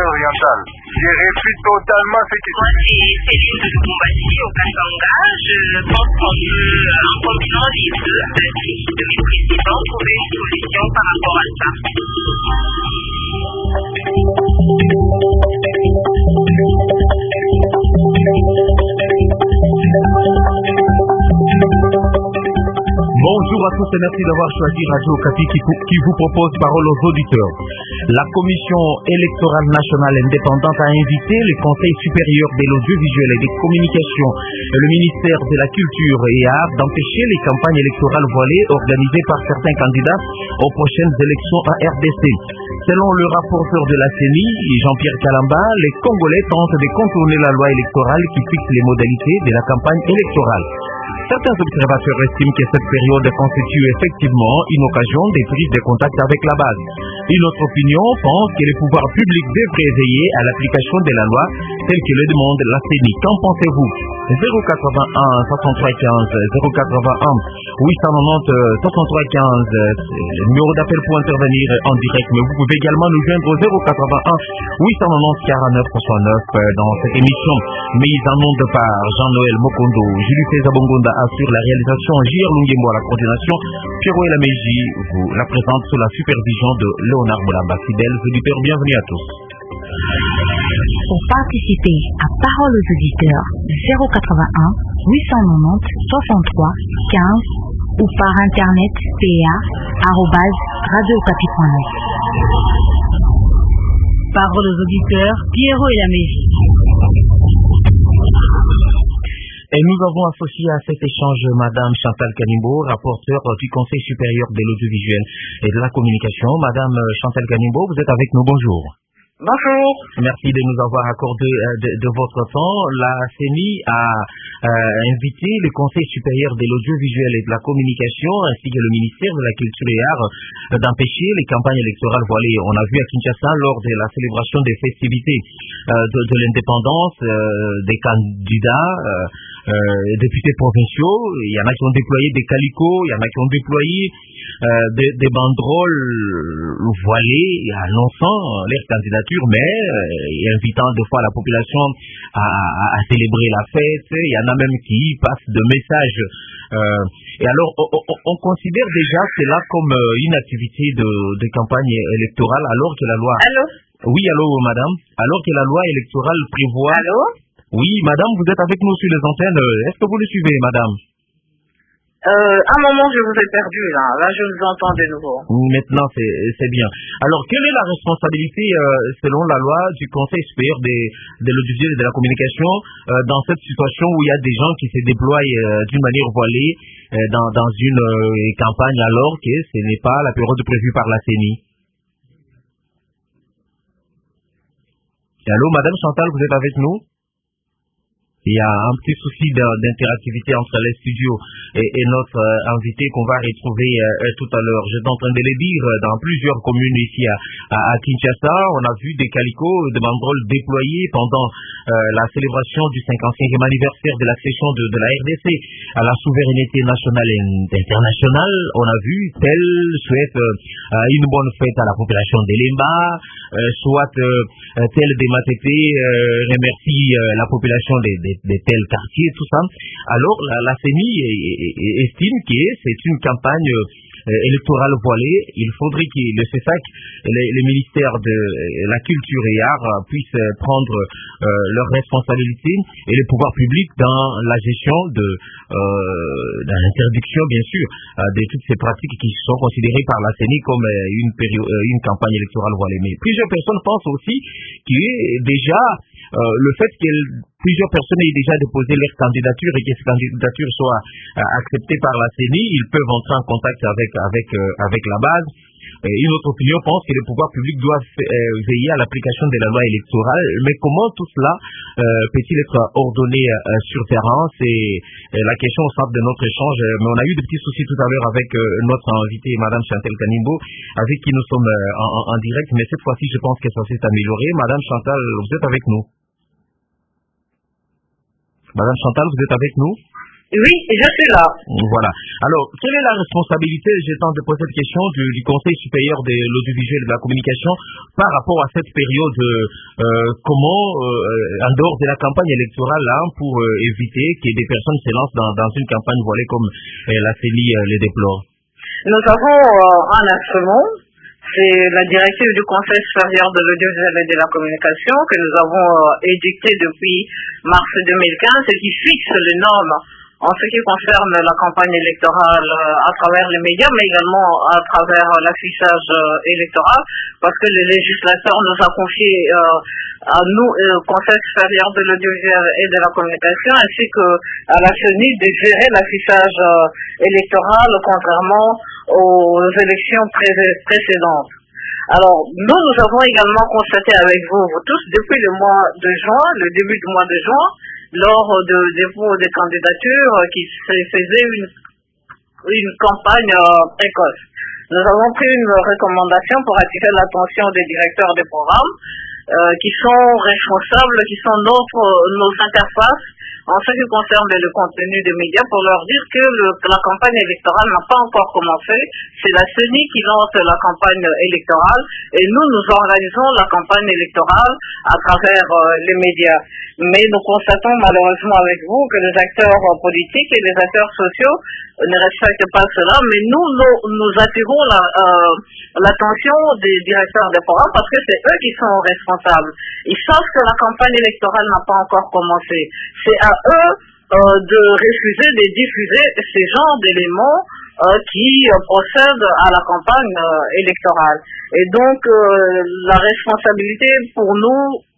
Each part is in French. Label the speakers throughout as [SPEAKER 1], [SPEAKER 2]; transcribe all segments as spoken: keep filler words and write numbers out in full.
[SPEAKER 1] orientale. Je refuse totalement ce qui...
[SPEAKER 2] Moi, c'est Céline de Lubumbashi, au Katanga. Je pense qu'on peut, en combinant les deux actifs de mes présidents, trouver une solution par rapport à ça.
[SPEAKER 3] Bonjour à tous et merci d'avoir choisi Radio Okapi qui, qui vous propose Parole aux auditeurs. La Commission électorale nationale indépendante a invité le Conseil supérieur de l'audiovisuel et des communications et le ministère de la Culture et Arts d'empêcher les campagnes électorales voilées organisées par certains candidats aux prochaines élections à R D C. Selon le rapporteur de la C E N I, Jean-Pierre Kalamba, les Congolais tentent de contourner la loi électorale qui fixe les modalités de la campagne électorale. Certains observateurs estiment que cette période constitue effectivement une occasion de prise de contact avec la base. Une autre opinion pense que les pouvoirs publics devraient veiller à l'application de la loi telle que le demande la C E N I. Qu'en pensez-vous? zéro quatre-vingt-un soixante-trois quinze zéro quatre-vingt-un huit cent quatre-vingt-dix soixante-trois quinze, le numéro d'appel pour intervenir en direct, mais vous pouvez également nous joindre au zéro quatre-vingt-un huit cent quatre-vingt-dix quarante-neuf soixante-neuf dans cette émission mise en onde par Jean-Noël Mokondo. Julie César Bongonda assure la réalisation, J R Lungemo à la coordination, Pierrot Elameji vous la présente sous la supervision de Léonard Moulamba. Fidèles auditeurs, bienvenue à tous.
[SPEAKER 4] Pour participer à Parole aux auditeurs, zéro quatre-vingt-un huit cent quatre-vingt-dix soixante-trois quinze ou par internet p a arobase radio okapi point net. Parole aux auditeurs, Pierrot Elameji.
[SPEAKER 3] Et nous avons associé à cet échange Madame Chantal Kanimbo, rapporteure du Conseil supérieur de l'audiovisuel et de la communication. Madame Chantal Kanimbo, vous êtes avec nous, bonjour.
[SPEAKER 2] Bonjour.
[SPEAKER 3] Merci de nous avoir accordé euh, de, de votre temps. La C E N I a euh, invité le Conseil supérieur de l'audiovisuel et de la communication ainsi que le ministère de la Culture et Arts euh, d'empêcher les campagnes électorales voilées. On a vu à Kinshasa lors de la célébration des festivités euh, de, de l'indépendance euh, des candidats euh, euh, députés provinciaux. Il y en a qui ont déployé des calicots, il y en a qui ont déployé euh, des, des banderoles voilées annonçant leur candidature, mais euh, invitant des fois la population à, à, à célébrer la fête. Il y en a même qui passent de messages. Euh, et alors, on, on, on considère déjà cela comme euh, une activité de, de campagne électorale, alors que la loi...
[SPEAKER 2] Allô?
[SPEAKER 3] Oui, allô, madame. Alors que la loi électorale prévoit...
[SPEAKER 2] Allô?
[SPEAKER 3] Oui, madame, vous êtes avec nous sur les antennes. Est-ce que vous le suivez, madame?
[SPEAKER 2] Euh, un moment, je vous ai perdu, là. Là, je vous entends de nouveau.
[SPEAKER 3] Maintenant, c'est bien. Alors, quelle est la responsabilité, euh, selon la loi, du Conseil supérieur de, de l'audiovisuel et de la communication euh, dans cette situation où il y a des gens qui se déploient euh, d'une manière voilée euh, dans, dans une euh, campagne alors que ce n'est pas la période prévue par la C E N I? Allô, madame Chantal, vous êtes avec nous? Il y a un petit souci d'interactivité entre les studios et, et notre euh, invité qu'on va retrouver euh, tout à l'heure. J'étais en train de le dire, dans plusieurs communes ici à, à, à Kinshasa, on a vu des calicots, des banderoles déployés pendant euh, la célébration du cinquante-cinquième anniversaire de l'accession de, de la R D C à la souveraineté nationale et internationale. On a vu tel souhaite euh, une bonne fête à la population d'Elemba, euh, soit euh, tel des Matete euh, remercie euh, la population des, des de tels quartiers, tout ça. Alors, la, la C E N I estime que c'est une campagne euh, électorale voilée. Il faudrait que le C E S A C, les, les ministères de la Culture et Arts puissent prendre euh, leurs responsabilités et les pouvoirs publics dans la gestion de, euh, de l'interdiction, bien sûr, euh, de toutes ces pratiques qui sont considérées par la C E N I comme euh, une, péri- euh, une campagne électorale voilée. Mais plusieurs personnes pensent aussi que déjà Euh, le fait que plusieurs personnes aient déjà déposé leur candidature et que ces candidatures soient euh, acceptées par la C E N I, ils peuvent entrer en contact avec, avec, euh, avec la base. Et une autre opinion pense que les pouvoirs publics doivent euh, veiller à l'application de la loi électorale. Mais comment tout cela euh, peut-il être ordonné euh, sur terrain? C'est euh, la question au centre de notre échange. Mais on a eu des petits soucis tout à l'heure avec euh, notre invitée, Madame Chantal Kanimbo, avec qui nous sommes euh, en, en direct. Mais cette fois-ci, je pense que ça s'est amélioré. Madame Chantal, vous êtes avec nous? Madame Chantal, vous êtes avec nous?
[SPEAKER 2] Oui, je suis là.
[SPEAKER 3] Voilà. Alors, quelle est la responsabilité, je tente de poser cette question, du, du Conseil supérieur de l'audiovisuel et de la communication par rapport à cette période, euh, comment, euh, en dehors de la campagne électorale, là, pour euh, éviter que des personnes se lancent dans, dans une campagne voilée comme euh, la C E N I euh, le déplore?
[SPEAKER 2] Nous avons euh, un instrument, c'est la directive du Conseil supérieur de l'audiovisuel et de la communication que nous avons euh, édictée depuis mars deux mille quinze et qui fixe les normes en ce qui concerne la campagne électorale euh, à travers les médias, mais également à travers euh, l'affichage euh, électoral, parce que le législateur nous a confié euh, à nous, euh, Conseil supérieur de l'audiovisuel et de la communication, ainsi que à la C E N I de gérer l'affichage euh, électoral, contrairement aux élections pré- précédentes. Alors, nous, nous avons également constaté avec vous, vous tous, depuis le mois de juin, le début du mois de juin, lors de dépôt des candidatures, qui se faisait une, une campagne euh, précoce. Nous avons pris une recommandation pour attirer l'attention des directeurs des programmes, euh, qui sont responsables, qui sont notre, nos interfaces en ce qui concerne le contenu des médias, pour leur dire que le, la campagne électorale n'a pas encore commencé. C'est la C E N I qui lance la campagne électorale et nous, nous organisons la campagne électorale à travers euh, les médias. Mais nous constatons malheureusement avec vous que les acteurs euh, politiques et les acteurs sociaux ne respectent pas cela, mais nous, nous, nous attirons la, euh, l'attention des directeurs des programmes parce que c'est eux qui sont responsables. Ils savent que la campagne électorale n'a pas encore commencé. C'est à eux euh, de refuser de diffuser ces genres d'éléments euh, qui euh, procèdent à la campagne euh, électorale. Et donc, euh, la responsabilité pour nous,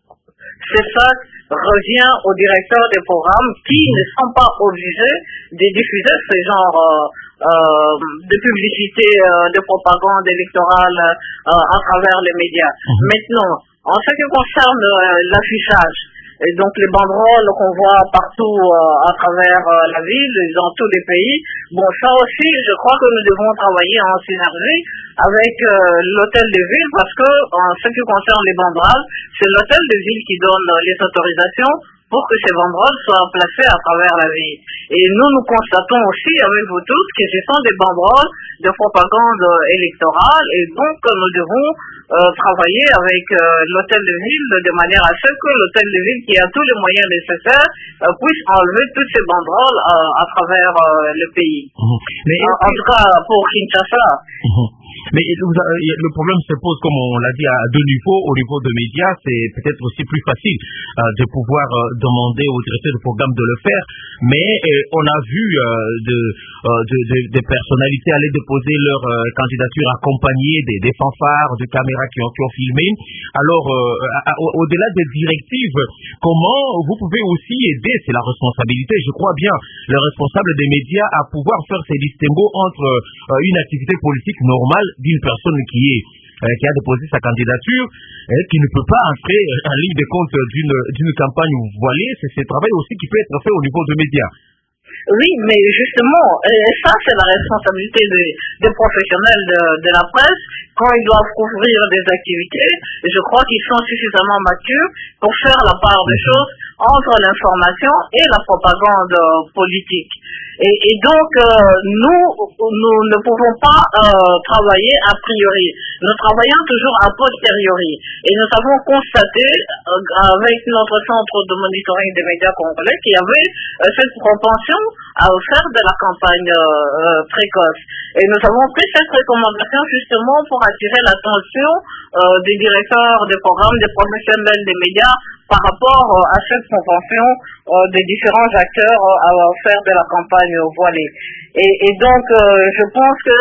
[SPEAKER 2] c'est ça, revient aux directeurs des programmes qui ne sont pas obligés de diffuser ce genre euh, euh, de publicité, euh, de propagande électorale euh, à travers les médias. Mmh. Maintenant, en ce qui concerne euh, l'affichage, et donc les banderoles qu'on voit partout euh, à travers euh, la ville, dans tous les pays, bon, ça aussi, je crois que nous devons travailler en synergie avec euh, l'hôtel de ville, parce que en ce qui concerne les banderoles, c'est l'hôtel de ville qui donne euh, les autorisations pour que ces banderoles soient placées à travers la ville. Et nous, nous constatons aussi avec vous tous que ce sont des banderoles de propagande électorale, et donc nous devons euh, travailler avec euh, l'hôtel de ville de manière à ce que l'hôtel de ville, qui a tous les moyens nécessaires, euh, puisse enlever toutes ces banderoles euh, à travers euh, le pays. Mmh. Mais en, en tout cas, pour Kinshasa.
[SPEAKER 3] Mmh. Mais le problème se pose, comme on l'a dit, à deux niveaux. Au niveau des médias, c'est peut-être aussi plus facile euh, de pouvoir euh, demander aux directeurs de programme de le faire. Mais euh, on a vu euh, de, euh, de, de, de personnalités aller déposer leur euh, candidature accompagnée des, des fanfares, de caméras qui ont, qui ont filmé. Alors, euh, au-delà des directives, comment vous pouvez aussi aider, c'est la responsabilité, je crois bien, le responsable des médias à pouvoir faire ces distinguos entre euh, une activité politique normale d'une personne qui est euh, qui a déposé sa candidature et qui ne peut pas entrer en ligne de compte d'une d'une campagne voilée. C'est ce travail aussi qui peut être fait au niveau des médias.
[SPEAKER 2] Oui, mais justement, euh, ça c'est la responsabilité des, des professionnels de, de la presse. Quand ils doivent couvrir des activités, je crois qu'ils sont suffisamment matures pour faire la part des choses entre l'information et la propagande euh, politique. Et, et donc, euh, nous, nous ne pouvons pas euh, travailler a priori. Nous travaillons toujours a posteriori. Et nous avons constaté, euh, avec notre centre de monitoring des médias congolais, qu'il y avait euh, cette propension à faire de la campagne euh, précoce. Et nous avons pris cette recommandation justement pour attirer l'attention euh, des directeurs des programmes, des professionnels des médias par rapport euh, à cette propension euh, des différents acteurs euh, à faire de la campagne voilée. Et, et donc, euh, je pense que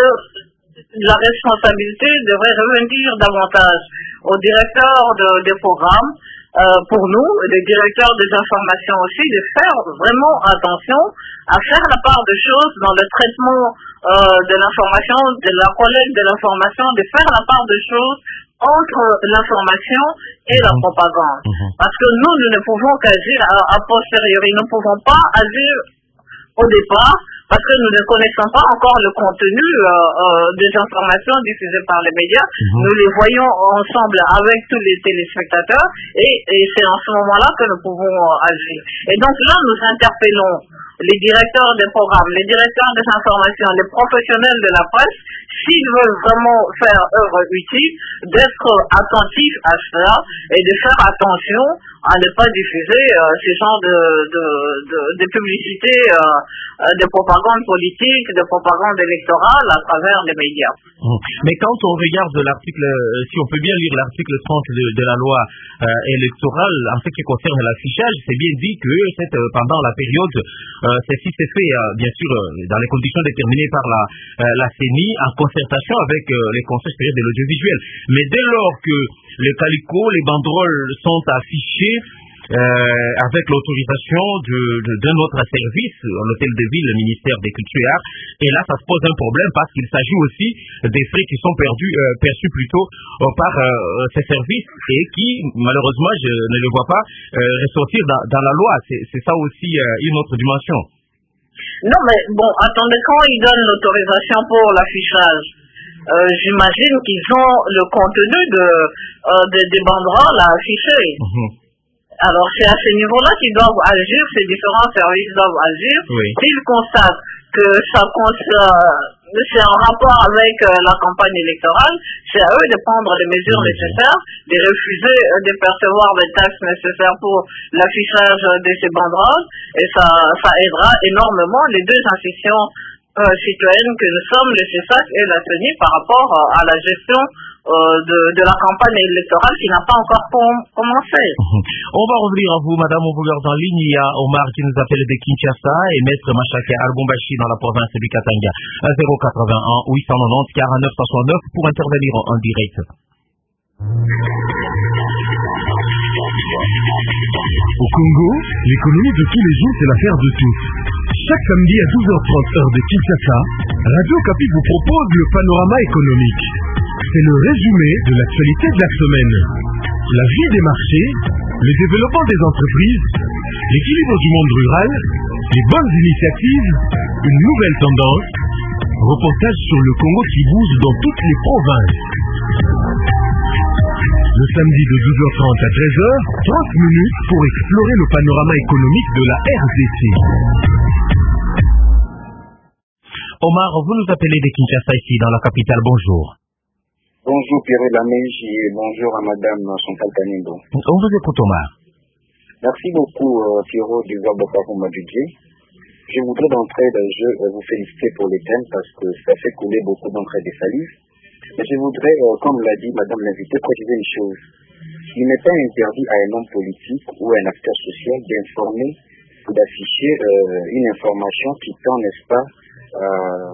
[SPEAKER 2] la responsabilité devrait revenir davantage aux directeurs de, des programmes, euh, pour nous, les directeurs des informations aussi, de faire vraiment attention à faire la part des choses dans le traitement euh, de l'information, de la collecte de l'information, de faire la part des choses entre l'information et la propagande. Mmh. Parce que nous, nous ne pouvons qu'agir à, à posteriori. Nous ne pouvons pas agir au départ parce que nous ne connaissons pas encore le contenu euh, euh, des informations diffusées par les médias. Mmh. Nous les voyons ensemble avec tous les téléspectateurs et, et c'est en ce moment-là que nous pouvons euh, agir. Et donc là, nous interpellons les directeurs des programmes, les directeurs des informations, les professionnels de la presse, s'ils veulent vraiment faire œuvre utile, d'être attentifs à cela et de faire attention à ne pas diffuser euh, ce genre de, de, de, de publicité, euh, euh, de propagande politique, de propagande électorale à travers les médias.
[SPEAKER 3] Mais quand on regarde l'article, si on peut bien lire l'article trente de, de la loi euh, électorale, en ce qui concerne l'affichage, c'est bien dit que cette, pendant la période, euh, ceci s'est fait, euh, bien sûr, euh, dans les conditions déterminées par la, euh, la C E N I, en concertation avec euh, les conseils supérieurs de l'audiovisuel. Mais dès lors que les calicots, les banderoles sont affichés, Euh, avec l'autorisation de, de, d'un autre service, l'hôtel de ville, le ministère des Cultures et Arts, et là ça se pose un problème parce qu'il s'agit aussi des frais qui sont perdus, euh, perçus plutôt euh, par euh, ces services et qui, malheureusement, je ne le vois pas euh, ressortir dans, dans la loi. C'est, c'est ça aussi euh, une autre dimension.
[SPEAKER 2] Non mais bon, attendez, quand ils donnent l'autorisation pour l'affichage, euh, j'imagine qu'ils ont le contenu de, euh, de, des banderoles à afficher. Mm-hmm. Alors c'est à ce niveau-là qu'ils doivent agir, ces différents services doivent agir. Oui. S'ils constatent que ça concerne, c'est en rapport avec euh, la campagne électorale, c'est à eux de prendre les mesures oui. nécessaires, de refuser euh, de percevoir les taxes nécessaires pour l'affichage de ces banderoles, et ça, ça aidera énormément les deux institutions euh, citoyennes que nous sommes, le C E S A C et la C E N I, par rapport euh, à la gestion Euh, de, de la campagne électorale qui n'a pas encore com- commencé.
[SPEAKER 3] On va revenir à vous, Madame Ouvoulière en ligne. Il y a Omar qui nous appelle de Kinshasa et Maître Machaka Albombashi dans la province du Katanga. zéro quatre-vingt-un huit cent quatre-vingt-dix quarante-neuf soixante-neuf pour intervenir en direct.
[SPEAKER 5] Au Congo, l'économie de tous les jours, c'est l'affaire de tous. Chaque samedi à douze heures trente heure de Kinshasa, Radio Kapi vous propose le panorama économique. C'est le résumé de l'actualité de la semaine. La vie des marchés, le développement des entreprises, l'équilibre du monde rural, les bonnes initiatives, une nouvelle tendance, reportage sur le Congo qui bouge dans toutes les provinces. Le samedi de douze heures trente à treize heures, trente minutes pour explorer le panorama économique de la R D C.
[SPEAKER 3] Omar, vous nous appelez de Kinshasa ici, dans la capitale. Bonjour.
[SPEAKER 6] Bonjour Pierre Lamège et bonjour à Madame Chantal Kanindo.
[SPEAKER 3] On vous écoute, Omar.
[SPEAKER 6] Merci beaucoup euh, Pierrot du Zabokakou Madudji. Je voudrais d'entrée de jeu euh, vous féliciter pour les thèmes parce que ça fait couler beaucoup d'entrée des salives. Mais je voudrais, euh, comme l'a dit Madame l'invitée, préciser une chose. Il n'est pas interdit à un homme politique ou à un acteur social d'informer ou d'afficher euh, une information qui tend, n'est-ce pas, euh,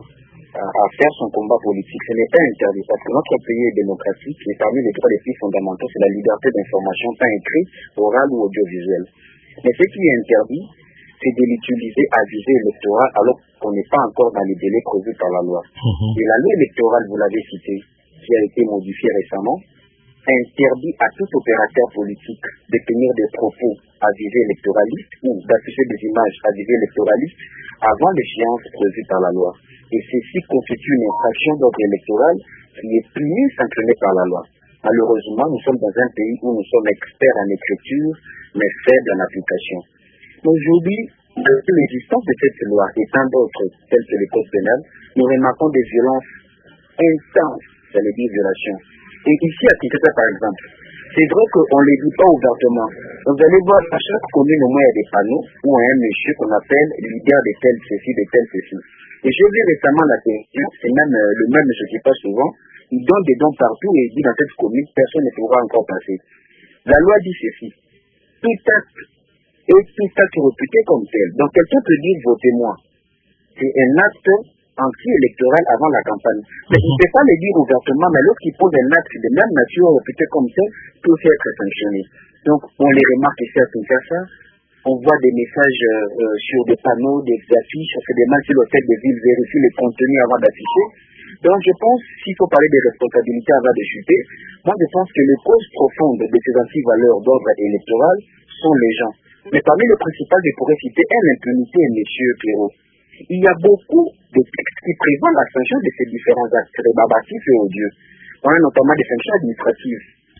[SPEAKER 6] à faire son combat politique. Ce n'est pas interdit parce que notre pays est démocratique et parmi les droits les plus fondamentaux, c'est la liberté d'information, tant écrite, orale ou audiovisuelle. Mais ce qui est interdit, c'est de l'utiliser à visée électorale alors qu'on n'est pas encore dans les délais prévus par la loi. Mmh. Et la loi électorale, vous l'avez citée, qui a été modifiée récemment, interdit à tout opérateur politique de tenir des propos à visée électoraliste ou d'afficher des images à visée électoraliste avant l'échéance prévue par la loi. Et ceci constitue une infraction d'ordre électoral qui est punie, sanctionnée par la loi. Malheureusement, nous sommes dans un pays où nous sommes experts en écriture, mais faibles en application. Aujourd'hui, depuis l'existence de cette loi et tant d'autres, telles que le code pénal, nous remarquons des violences intenses, j'allais dire violations. Et ici à Kinshasa, par exemple, c'est vrai qu'on ne les dit pas ouvertement. Vous allez voir, à chaque commune, au moins, il y a des panneaux où il y a un monsieur qu'on appelle leader de tel ceci, de tel ceci. Et j'ai vu récemment la question, c'est même euh, le même monsieur qui passe souvent, il donne des dons partout et il dit dans cette commune, personne ne pourra encore passer. La loi dit ceci, tout acte est tout acte réputé comme tel. Donc quelqu'un peut dire votez-moi. C'est un acte anti-électoral avant la campagne. Mais il ne peut pas le dire ouvertement, mais lorsqu'il pose un acte de même nature réputé comme tel, peut être sanctionné. Donc on les remarque ici à Kinshasa. On voit des messages euh, sur des panneaux, des affiches, on fait des mails sur l'hôtel de ville, vérifie les contenus avant d'afficher. Donc je pense, s'il faut parler des responsabilités avant de chuter, moi je pense que les causes profondes de ces anti-valeurs d'ordre électoral sont les gens. Mais parmi les principales, je pourrais citer un, l'impunité, monsieur Pierrot. Il y a beaucoup de textes qui prévoient la sanction de ces différents actes rébarbatifs et odieux. On a notamment des sanctions administratives.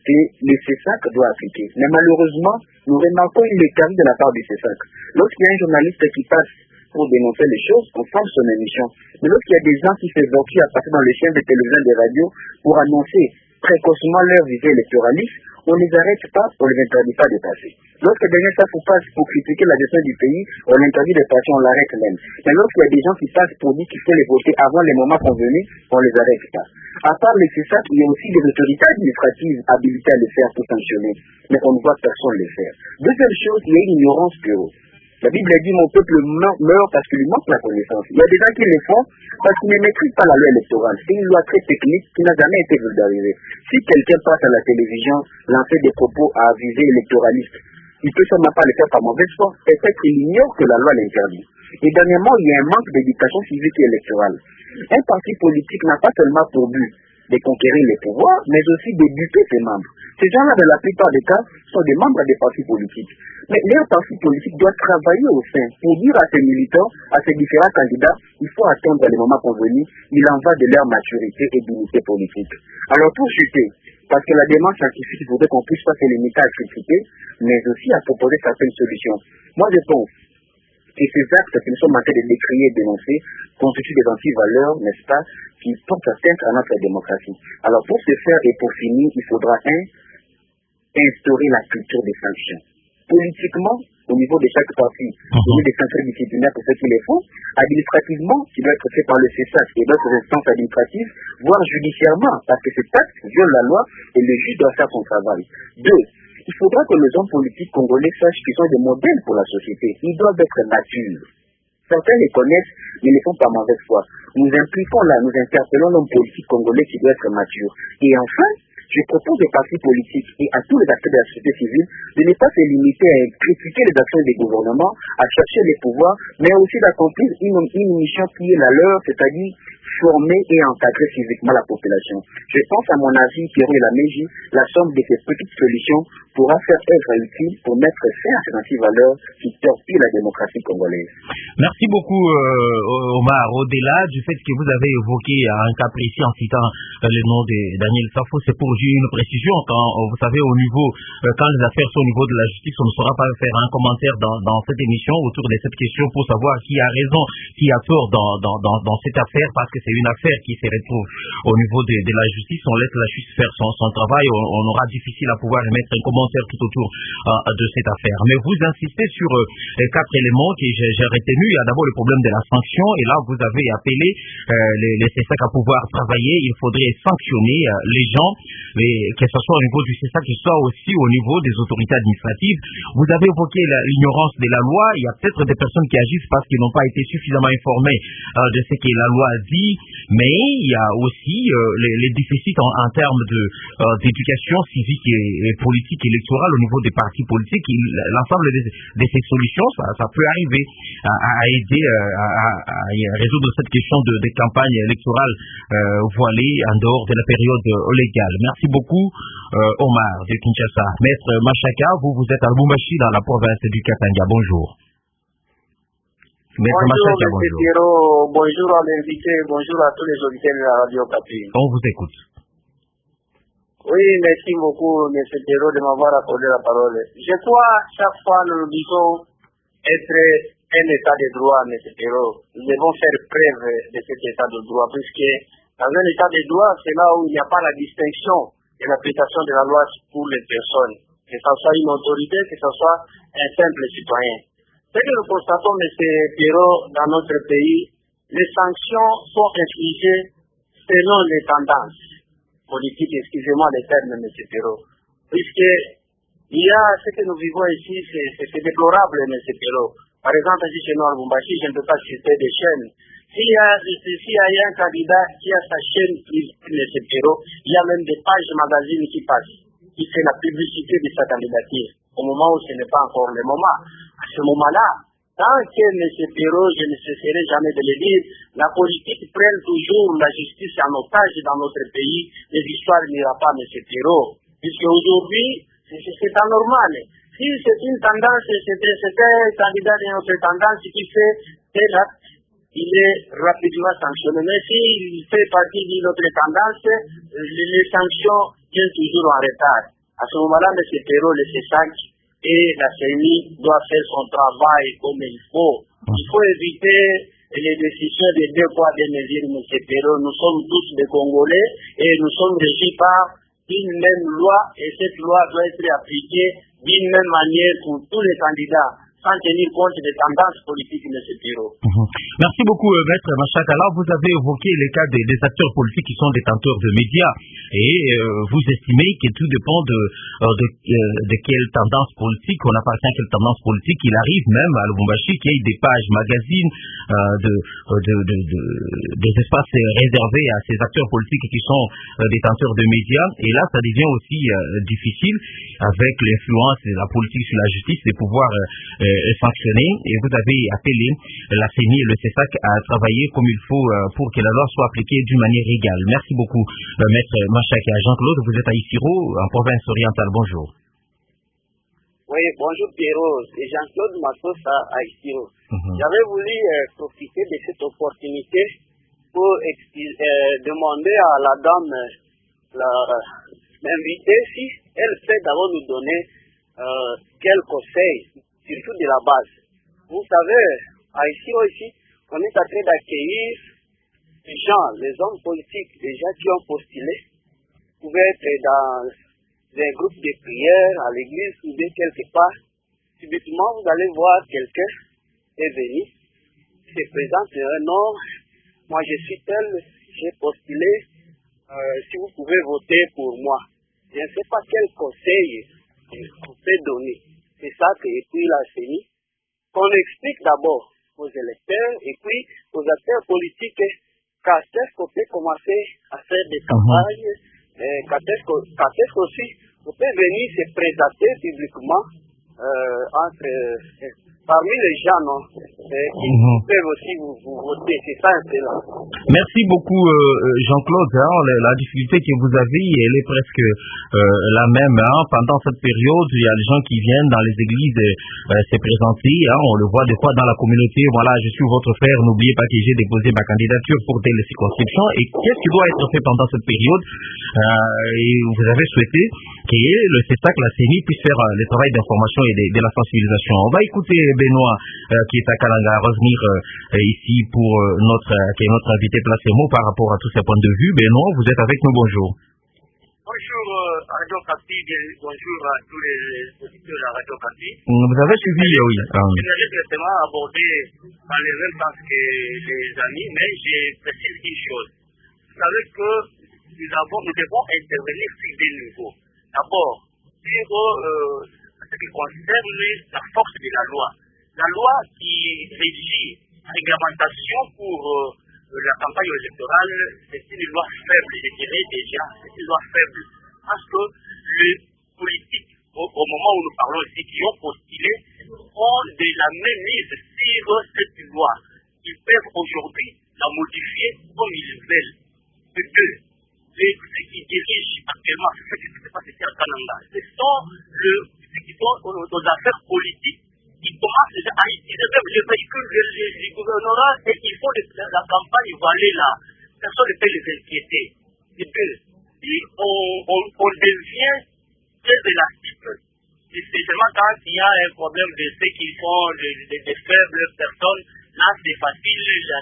[SPEAKER 6] que le C E S A C doit appliquer. Mais malheureusement, nous remarquons une léthargie de la part du C E S A C. Lorsqu'il y a un journaliste qui passe pour dénoncer les choses, on ferme son émission. Mais lorsqu'il y a des gens qui s'évoquent à passer dans les chaînes de télévision et de radio pour annoncer précocement leur visée électoraliste, on ne les arrête pas, on ne les interdit pas de passer. Lorsque des gens passent pour critiquer la gestion du pays, on l'interdit de passer, on l'arrête même. Mais lorsqu'il y a des gens qui passent pour dire qu'il faut les voter avant les moments convenus, on ne les arrête pas. À part les C E S A C, il y a aussi des autorités administratives habilitées à le faire pour sanctionner. Mais on ne voit personne le faire. Deuxième chose, il y a une ignorance pure. La Bible dit mon peuple meurt parce qu'il lui manque la connaissance. Il y a des gens qui le font parce qu'ils ne maîtrisent pas la loi électorale. C'est une loi très technique qui n'a jamais été vulgarisée. Si quelqu'un passe à la télévision, lancer des propos à visée électoraliste, il peut seulement pas le faire par mauvaise foi. Peut-être qu'il ignore que la loi l'interdit. Et dernièrement, il y a un manque d'éducation civique et électorale. Un parti politique n'a pas seulement pour but de conquérir les pouvoirs, mais aussi de buter ses membres. Ces gens-là, dans la plupart des cas, sont des membres des partis politiques. Mais leur parti politique doit travailler au sein pour dire à ses militants, à ses différents candidats, il faut attendre les moments convenus, il en va de leur maturité et d'unité politique. Alors pour chuter, parce que la démarche scientifique voudrait qu'on puisse pas se limiter à critiquer, mais aussi à proposer certaines solutions. Moi je pense que ces actes que nous sommes en train de décrier et dénoncer constituent des antivaleurs, n'est-ce pas, qui portent atteinte à notre démocratie. Alors pour ce faire et pour finir, il faudra un, instaurer la culture des sanctions. Politiquement, au niveau de chaque parti, au niveau des sanctions disciplinaires pour ceux qui les font, administrativement, qui doit être fait par le C E S A C et d'autres instances administratives, voire judiciairement, parce que cet acte viole la loi et le juge doit faire son travail. Deux, il faudra que les hommes politiques congolais sachent qu'ils sont des modèles pour la société. Ils doivent être nature. Certains les connaissent, mais ils ne font pas mauvaise foi. Nous impliquons là, nous interpellons l'homme politique congolais qui doit être mature. Et enfin, je propose aux partis politiques et à tous les acteurs de la société civile de ne pas se limiter à critiquer les actions des gouvernements, à chercher les pouvoirs, mais aussi d'accomplir une, une mission qui est la leur, c'est-à-dire former et encadrer physiquement la population. Je pense à mon avis, Pierrot et la Mégie, la somme de ces petites solutions pourra faire œuvre utile pour mettre fin à ces antivaleurs qui torpillent la démocratie congolaise.
[SPEAKER 3] Merci beaucoup euh, Omar. Au-delà du fait que vous avez évoqué un cas précis en citant euh, le nom de Daniel Safo, c'est pour juste une précision. Quand vous savez au niveau, euh, quand les affaires sont au niveau de la justice, on ne saura pas faire un commentaire dans, dans cette émission autour de cette question pour savoir qui a raison, qui a tort dans, dans, dans, dans cette affaire, parce que c'est une affaire qui se retrouve au niveau de, de la justice. On laisse la justice faire son, son travail. On, on aura difficile à pouvoir émettre un commentaire tout autour euh, de cette affaire. Mais vous insistez sur euh, quatre éléments que j'ai, j'ai retenus. Il y a d'abord le problème de la sanction. Et là, vous avez appelé euh, les, les C E S A C à pouvoir travailler. Il faudrait sanctionner euh, les gens, et que ce soit au niveau du C E S A C, que ce soit aussi au niveau des autorités administratives. Vous avez évoqué la, l'ignorance de la loi. Il y a peut-être des personnes qui agissent parce qu'ils n'ont pas été suffisamment informés euh, de ce que la loi dit. Mais il y a aussi euh, les, les déficits en, en termes de, euh, d'éducation civique et, et politique électorale au niveau des partis politiques. Il, l'ensemble de, de ces solutions, ça, ça peut arriver à, à aider euh, à, à, à résoudre cette question de, de campagne électorale euh, voilée en dehors de la période euh, légale. Merci beaucoup euh, Omar de Kinshasa. Maître Machaka, vous, vous êtes à Lubumbashi dans la province du Katanga. Bonjour.
[SPEAKER 7] Maître bonjour, Machaka, bonjour. Pierrot, bonjour à l'invité, bonjour à tous les auditeurs de la radio Capi.
[SPEAKER 3] On vous écoute.
[SPEAKER 7] Oui, merci beaucoup, M. Pierrot, de m'avoir accordé la parole. Je crois, chaque fois, nous nous disons être un état de droit, M. Pierrot. Nous devons faire preuve de cet état de droit, puisque dans un état de droit, c'est là où il n'y a pas la distinction de l'application de la loi pour les personnes, que ce soit une autorité, que ce soit un simple citoyen. Ce que nous constatons, M. Pierrot, dans notre pays, les sanctions sont infligées selon les tendances politiques, excusez-moi les termes, M. Pierrot. Puisque il y a ce que nous vivons ici, c'est, c'est, c'est déplorable, M. Pierrot. Par exemple, ici chez nous, à Lubumbashi, je ne peux pas citer des chaînes. S'il y a, s'il y a un candidat qui a sa chaîne privée, M. Pierrot, il y a même des pages magazines qui passent, qui fait la publicité de sa candidature, au moment où ce n'est pas encore le moment. À ce moment-là, tant que M. Pierrot, je ne cesserai jamais de le dire, la politique prenne toujours la justice en otage dans notre pays, les histoires n'ira pas, M. Pierrot. Puisque aujourd'hui, c'est, c'est anormal. Si c'est une tendance, c'est, c'est un candidat d'une autre tendance qui fait tel acte, il est rapidement sanctionné. Mais s'il fait partie d'une autre tendance, les sanctions viennent toujours en retard. À ce moment-là, M. Perrault, le C E S A C et la C E N I doivent faire son travail comme il faut. Il faut éviter les décisions des deux poids, deux mesures, M. Perrault. Nous sommes tous des Congolais et nous sommes régis par une même loi et cette loi doit être appliquée d'une même manière pour tous les candidats, sans tenir compte des tendances politiques, M. Perrault.
[SPEAKER 3] Mmh. Merci beaucoup, euh, Maître Machak. Alors, vous avez évoqué les cas des, des acteurs politiques qui sont détenteurs de médias et euh, vous estimez que tout dépend de, euh, de, euh, de quelle tendance politique, on appartient à quelle tendance politique. Il arrive même à Lubumbashi qu'il y ait des pages magazines, euh, de, de, de, de, des espaces réservés à ces acteurs politiques qui sont euh, détenteurs de médias. Et là, ça devient aussi euh, difficile avec l'influence de la politique sur la justice de pouvoir euh, sanctionner, et vous avez appelé la C E N I et le C E S A C à travailler comme il faut euh, pour que la loi soit appliquée d'une manière égale. Merci beaucoup, euh, Maître Machak. Et à Jean-Claude, vous êtes à Isiro, en province orientale. Bonjour.
[SPEAKER 8] Oui, bonjour Pierrot, c'est Jean-Claude Massos à Isiro. Mm-hmm. J'avais voulu euh, profiter de cette opportunité pour euh, demander à la dame, la, l'invitée, si elle sait d'abord nous donner euh, quel conseil, surtout de la base. Vous savez, à Isiro ici, on est en train d'accueillir les gens, les hommes politiques, les gens qui ont postulé, pouvaient être dans des groupes de prière, à l'église, ou bien quelque part. Subitement, vous allez voir quelqu'un est venu, se présente, euh, non, moi je suis tel, j'ai postulé, euh, si vous pouvez voter pour moi. Je ne sais pas quel conseil on peut donner. C'est ça que, et puis la C E N I, qu'on explique d'abord aux électeurs et puis aux acteurs politiques quand est-ce qu'on peut commencer à faire des campagnes, euh, quand est-ce qu'aussi on peut venir se présenter publiquement euh, entre, euh, parmi les gens, non, euh, qui mm-hmm. peuvent aussi vous, vous voter. C'est ça un peu là.
[SPEAKER 3] Merci beaucoup, euh, Jean-Claude. Hein, la, la difficulté que vous avez, elle est presque euh, la même. Hein. Pendant cette période, il y a des gens qui viennent dans les églises euh, se présenter. Hein, on le voit des fois dans la communauté. Voilà, je suis votre frère. N'oubliez pas que j'ai déposé ma candidature pour telle circonscription. Et qu'est-ce qui doit être fait pendant cette période? euh, Et vous avez souhaité que le C E S A C, la C E N I, puisse faire euh, le travail d'information et de, de la sensibilisation. On va écouter Benoît euh, qui est à Kalanga revenir euh, ici pour euh, notre euh, qui est notre invité placé mot par rapport à tous ces points de vue. Benoît, vous êtes avec nous, bonjour.
[SPEAKER 9] Bonjour euh, Radio Capi, bonjour à tous les auditeurs de la Radio Capi.
[SPEAKER 3] Vous avez suivi, euh, oui.
[SPEAKER 9] Je n'allais directement aborder dans le même sens que les amis, mais je précise une chose. Vous savez que nous, avons, nous devons intervenir sur des niveaux. D'abord, sur euh, ce qui concerne la force de la loi. La loi qui régit la réglementation pour euh, la campagne électorale, c'est une loi faible, je dirais déjà, c'est une loi faible. Parce que les politiques, au, au moment où nous parlons ici, qui ont postulé, ont de la même mise sur cette loi. Ils peuvent aujourd'hui la modifier comme ils veulent. De deux, les, ceux qui dirigent actuellement, ce qui se passe ici à Kananga, ce sont le, ceux qui sont aux, aux affaires politiques. Ils commencent déjà à utiliser même les véhicules du gouvernorat et ils font de la campagne voilée là. Personne ne peut les inquiéter. Et deux, si on, on, on devient très élastique, c'est seulement quand il y a un problème de ceux qui font des de, de faibles personnes, là c'est facile, là,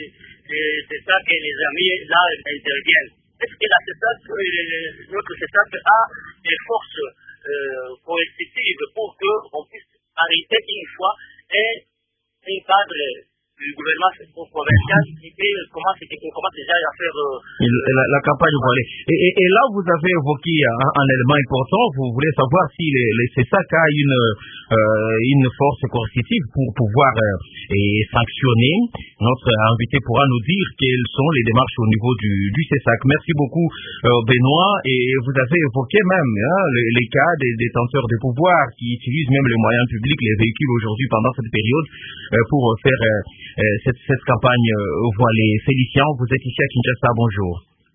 [SPEAKER 9] c'est ça que les amis là interviennent. Est-ce que là c'est ça que notre C E S A C a des forces euh, coercitives pour qu'on puisse arrêter une fois et un cadre du gouvernement provincial qui commence, qui commence déjà à faire euh,
[SPEAKER 3] la, la campagne voilée. Et, et, et là, vous avez évoqué un, un élément important. Vous voulez savoir si les, les C E S A C a une, euh, une force coercitive pour pouvoir euh, et sanctionner. Notre invité pourra nous dire quelles sont les démarches au niveau du, du C E S A C. Merci beaucoup, euh, Benoît. Et vous avez évoqué même hein, les, les cas des détenteurs de pouvoir qui utilisent même les moyens publics, les véhicules aujourd'hui pendant cette période euh, pour faire euh, Cette, cette campagne euh, voilée. Félicien, vous êtes ici à Kinshasa, bonjour.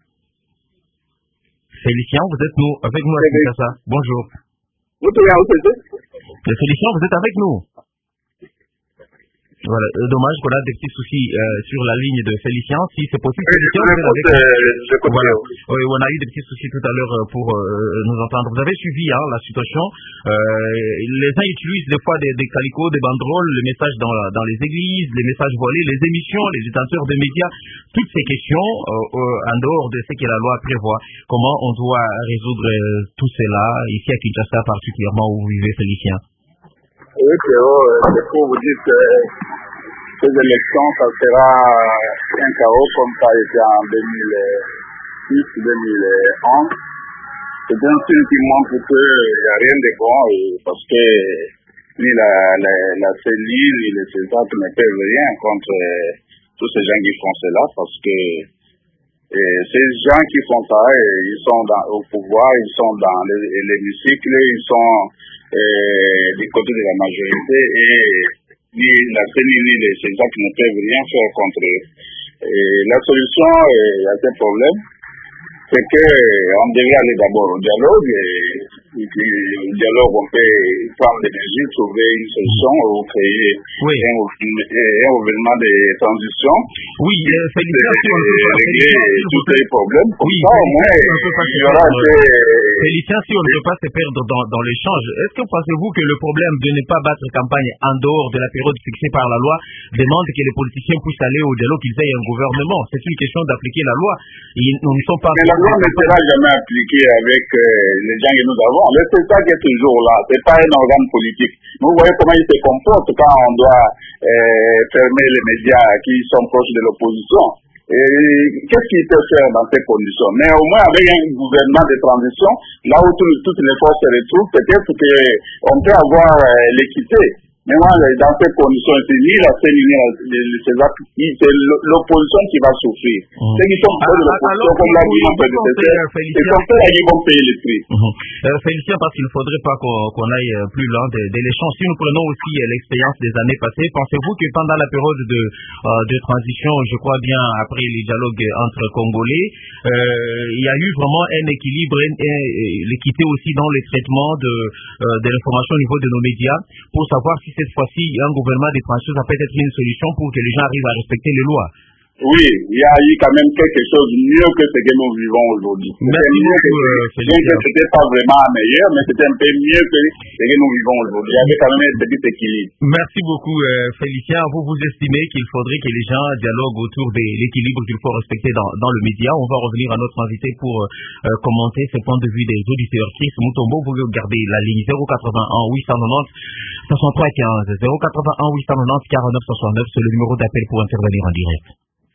[SPEAKER 3] Félicien, vous êtes nous, avec nous à Kinshasa, bonjour. Félicien, vous êtes avec nous. Voilà, euh, dommage qu'on a des petits soucis euh, sur la ligne de Félicien. Si c'est possible,
[SPEAKER 1] Oui,
[SPEAKER 3] Félicien,
[SPEAKER 1] je
[SPEAKER 3] vous avez-
[SPEAKER 1] écoute, euh,
[SPEAKER 3] voilà.
[SPEAKER 1] oui.
[SPEAKER 3] Oui, on a eu des petits soucis tout à l'heure euh, pour euh, nous entendre. Vous avez suivi hein, la situation. Euh, les uns utilisent des fois des, des calicots, des banderoles, les messages dans, la, dans les églises, les messages voilés, les émissions, les détenteurs de médias. Toutes ces questions, euh, euh, en dehors de ce que la loi prévoit, comment on doit résoudre euh, tout cela ici à Kinshasa, particulièrement où vous vivez, Félicien?
[SPEAKER 10] Oui, Théo, c'est pour vous dire que ces élections, ça sera un chaos comme ça a été en deux mille six deux mille onze. C'est un signe qui montre qu'il n'y a rien de bon parce que ni la, la, la C E N I, ni les César ne peuvent rien contre tous ces gens qui font cela parce que et ces gens qui font ça, ils sont dans, au pouvoir, ils sont dans l'hémicycle, ils sont euh, du côté de la majorité et ni la C E N I ni les César ne peuvent rien faire contre eux. Et la solution euh, à ce problème, c'est qu'on devrait aller d'abord au dialogue et, et puis au dialogue on peut prendre des mesures, trouver une solution ou créer
[SPEAKER 3] oui.
[SPEAKER 10] un, un gouvernement de transition.
[SPEAKER 3] Oui, euh, félicitations.
[SPEAKER 10] Régler tous ces problèmes. Comme
[SPEAKER 3] oui,
[SPEAKER 10] ça, au moins, il y aura des...
[SPEAKER 3] Félicitations, si on ne peut pas se perdre dans, dans l'échange. Est-ce que pensez-vous que le problème de ne pas battre campagne en dehors de la période fixée par la loi demande que les politiciens puissent aller au dialogue, qu'ils aient un gouvernement? C'est une question d'appliquer la loi. Ils ne sont pas...
[SPEAKER 10] Mais la loi ne sera jamais appliquée avec euh, les gens que nous avons. Le C E S A qui est toujours là, c'est pas un organe politique. Vous voyez comment il se comporte quand on doit euh, fermer les médias qui sont proches de l'opposition. Et qu'est-ce qu'il peut faire dans ces conditions? Mais au moins avec un gouvernement de transition, là où tout, toutes les forces se retrouvent, peut-être qu'on peut avoir euh, l'équité. Mais moi, dans ces conditions, c'est ni la C E N I, ni le César, c'est l'opposition qui va souffrir. Mmh. Ceux qui sont près de l'opposition, comme l'a dit mon prédécesseur, c'est comme ça qu'ils vont payer le prix.
[SPEAKER 3] Mmh. Euh, Félicien, parce qu'il ne faudrait pas qu'on qu'on aille plus loin de, de l'échange. Si nous prenons aussi euh, l'expérience des années passées, pensez-vous que pendant la période de, euh, de transition, je crois bien après les dialogues entre Congolais, euh, il y a eu vraiment un équilibre, l'équité aussi dans les traitements de, euh, de l'information au niveau de nos médias, pour savoir si cette fois-ci, un gouvernement de transition, ça peut être une solution pour que les gens arrivent à respecter les lois.
[SPEAKER 10] Oui, il y a eu quand même quelque chose de mieux que ce que nous vivons aujourd'hui.
[SPEAKER 3] Merci beaucoup, euh, Félicien.
[SPEAKER 10] C'était pas vraiment meilleur, mais c'était un peu mieux que ce que nous vivons aujourd'hui. Il y avait quand même un petit équilibre.
[SPEAKER 3] Merci beaucoup, euh, Félicien. Vous vous estimez qu'il faudrait que les gens dialoguent autour de l'équilibre qu'il faut respecter dans, dans le média. On va revenir à notre invité pour euh, commenter ce point de vue des auditeurs. Chris Mutombo, vous gardez la ligne zéro quatre-vingt-un huit cent quatre-vingt-dix soixante-trois quinze. zéro quatre-vingt-un huit cent quatre-vingt-dix quarante-neuf soixante-neuf, c'est le numéro d'appel pour intervenir en direct.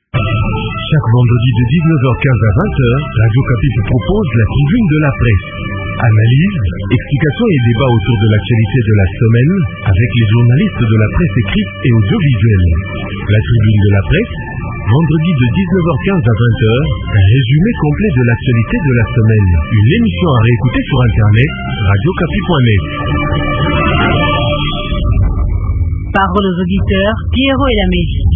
[SPEAKER 5] Chaque vendredi de dix-neuf heures quinze à vingt heures, Radio Kapi vous propose la tribune de la presse. Analyse, explications et débats autour de l'actualité de la semaine avec les journalistes de la presse écrite et audiovisuelle. La tribune de la presse, vendredi de dix-neuf heures quinze à vingt heures, un résumé complet de l'actualité de la semaine. Une émission à réécouter sur internet, radio kapi point net.
[SPEAKER 4] Parole aux auditeurs, Pierrot et la Mégie.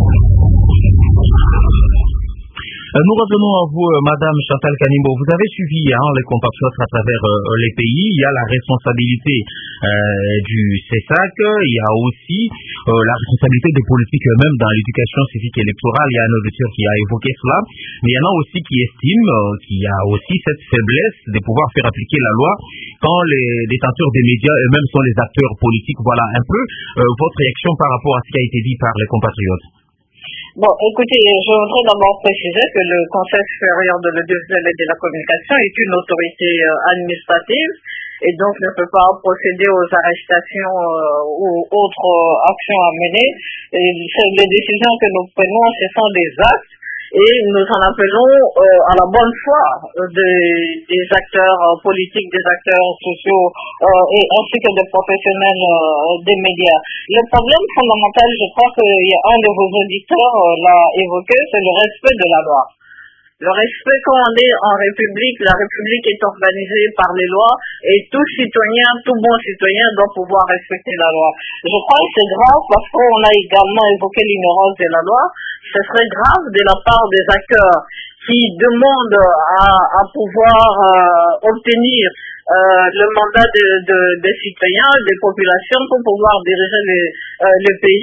[SPEAKER 3] Nous revenons à vous, euh, Madame Chantal Kanimbo. Vous avez suivi hein, les compatriotes à travers euh, les pays. Il y a la responsabilité euh, du C E S A C. Il y a aussi euh, la responsabilité des politiques eux-mêmes dans l'éducation civique et électorale. Il y a un auditeur qui a évoqué cela. Mais il y en a aussi qui estiment euh, qu'il y a aussi cette faiblesse de pouvoir faire appliquer la loi quand les détenteurs des médias eux-mêmes sont les acteurs politiques. Voilà un peu euh, votre réaction par rapport à ce qui a été dit par les compatriotes.
[SPEAKER 2] Bon, écoutez, je voudrais d'abord préciser que le Conseil supérieur de l'audiovisuel et de la communication est une autorité euh, administrative et donc ne peut pas procéder aux arrestations euh, ou autres euh, actions à mener. Et les décisions que nous prenons, ce sont des actes et nous en appelons euh, à la bonne foi des, des acteurs euh, politiques, des acteurs sociaux euh, et ainsi que des professionnels euh, des médias. Le problème fondamental, je crois que un de vos auditeurs euh, l'a évoqué, c'est le respect de la loi. Le respect, quand on est en République, la République est organisée par les lois et tout citoyen, tout bon citoyen doit pouvoir respecter la loi. Je crois que c'est grave parce qu'on a également évoqué l'ignorance de la loi. Ce serait grave de la part des acteurs qui demandent à, à pouvoir euh, obtenir euh, le mandat de, de, des citoyens, des populations pour pouvoir diriger les, euh, le pays,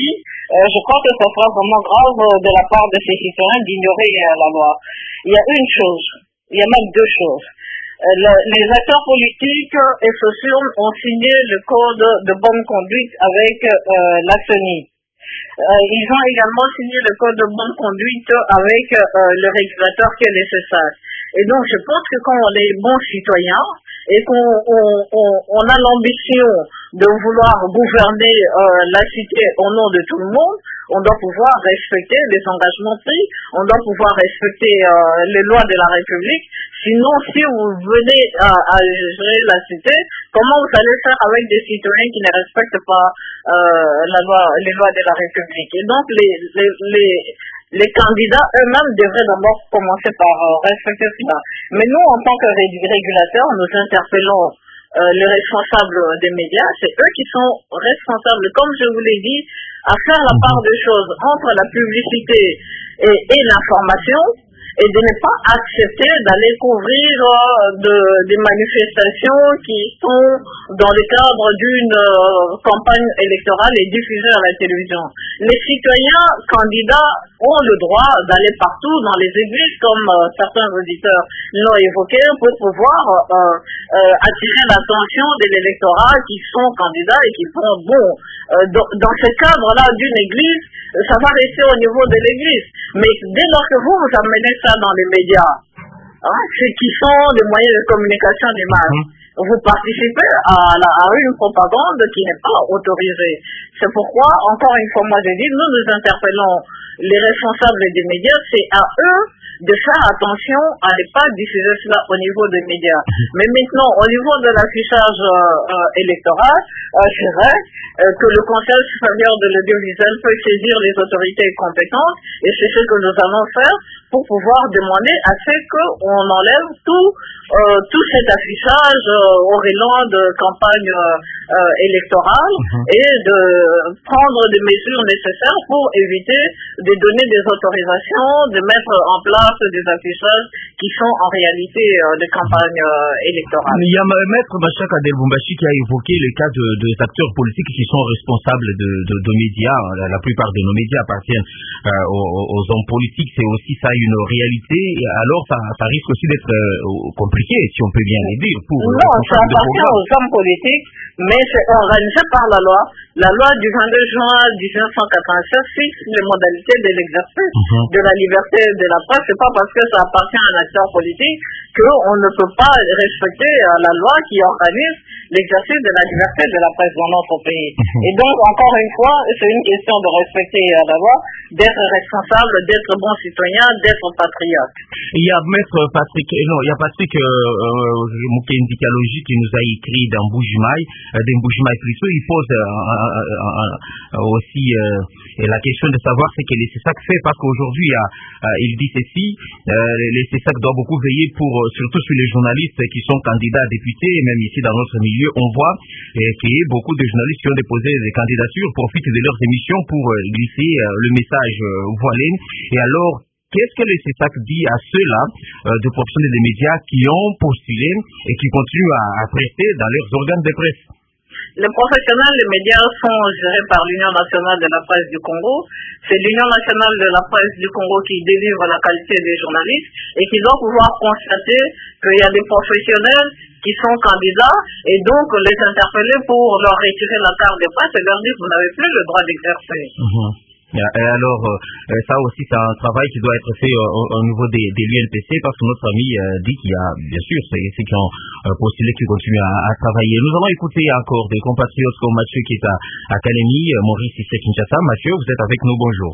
[SPEAKER 2] euh, je crois que ça sera vraiment grave de la part de ces citoyens d'ignorer euh, la loi. Il y a une chose, il y a même deux choses. Euh, le, les acteurs politiques et sociaux ont signé le code de bonne conduite avec euh, la C E N I. Euh, ils ont également signé le code de bonne conduite avec euh, le régulateur qui est nécessaire. Et donc, je pense que quand on est bon citoyen et qu'on on, on, on a l'ambition de vouloir gouverner euh, la cité au nom de tout le monde, on doit pouvoir respecter les engagements pris, on doit pouvoir respecter euh, les lois de la République. Sinon, si vous venez à, à gérer la cité, comment vous allez faire avec des citoyens qui ne respectent pas euh, la loi, les lois de la République? Et donc, les, les, les, les candidats eux-mêmes devraient d'abord commencer par euh, respecter cela. Mais nous, en tant que régulateurs, nous interpellons euh, les responsables des médias. C'est eux qui sont responsables, comme je vous l'ai dit, à faire la part des choses entre la publicité et, et l'information, et de ne pas accepter d'aller couvrir euh, de, des manifestations qui sont dans le cadre d'une euh, campagne électorale et diffusées à la télévision. Les citoyens candidats ont le droit d'aller partout dans les églises, comme euh, certains auditeurs l'ont évoqué, pour pouvoir euh, euh, attirer l'attention de l'électorat qui sont candidats et qui font bon. Euh, dans, dans ce cadre-là d'une église, ça va rester au niveau de l'église. Mais dès lors que vous, vous amenez ça dans les médias, hein, ceux qui sont les moyens de communication des masses, vous participez à, la, à une propagande qui n'est pas autorisée. C'est pourquoi, encore une fois, moi j'ai dit, nous nous interpellons les responsables des médias, c'est à eux de faire attention à ne pas diffuser cela au niveau des médias. Mais maintenant, au niveau de l'affichage euh, euh, électoral, euh, c'est vrai euh, que le Conseil supérieur de l'audiovisuel peut saisir les autorités compétentes, et c'est ce que nous allons faire pour pouvoir demander à ce qu'on enlève tout, euh, tout cet affichage euh, au relent de campagne euh, euh, électorale mm-hmm. et de prendre des mesures nécessaires pour éviter de donner des autorisations, de mettre en place des affichages qui sont en réalité euh, de campagne euh, électorale.
[SPEAKER 3] Il y a Maître Machak Adelboumbashi qui a évoqué les cas de, de acteurs politiques qui sont responsables de, de, de médias. La, la plupart de nos médias appartiennent euh, aux, aux hommes politiques. C'est aussi ça une réalité. Et alors ça, ça risque aussi d'être euh, compliqué, si on peut bien le dire. Pour,
[SPEAKER 2] non, pour ça appartient aux hommes politiques, mais c'est organisé par la loi. La loi du vingt-deux juin mille neuf cent quatre-vingt-sept fixe les modalités de l'exercice mm-hmm. de la liberté de la presse. C'est pas parce que ça appartient à un acteur politique qu'on ne peut pas respecter la loi qui organise l'exercice de la liberté de la presse dans notre pays. Mm-hmm. Et donc, encore une fois, c'est une question de respecter la loi, d'être responsable, d'être bon citoyen, d'être patriote.
[SPEAKER 3] Il y a Maître Patrick, non, il y a Patrick euh, Mukendi Kaloji qui nous a écrit dans Mbujimayi, euh, dans Mbujimayi Friso, il pose euh, euh, euh, euh, aussi euh, la question de savoir ce que les C E S A C fait, parce qu'aujourd'hui, euh, il dit ceci, euh, les C E S A C doivent beaucoup veiller pour, surtout sur les journalistes qui sont candidats à députés, et même ici dans notre milieu, on voit euh, qu'il y a beaucoup de journalistes qui ont déposé des candidatures, profitent de leurs émissions pour euh, glisser euh, le message euh, voilé. Et alors, qu'est-ce que le C E S A C dit à ceux-là euh, de professionnels des médias qui ont postulé et qui continuent à, à prester dans leurs organes de presse?
[SPEAKER 2] Les professionnels des médias sont gérés par l'Union nationale de la presse du Congo. C'est l'Union nationale de la presse du Congo qui délivre la qualité des journalistes et qui doit pouvoir constater qu'il y a des professionnels qui sont candidats et donc les interpeller pour leur retirer la carte de presse et leur dire que vous n'avez plus le droit d'exercer.
[SPEAKER 3] Mmh. Et alors, euh, ça aussi, c'est un travail qui doit être fait euh, au, au niveau des, des l'U N P C, parce que notre ami euh, dit qu'il y a, bien sûr, c'est ceux qui ont euh, postulé, qui continuent à, à travailler. Nous allons écouter encore des compatriotes comme Mathieu qui est à, à Kalemi, Maurice ici à Kinshasa. Mathieu, vous êtes avec nous, bonjour.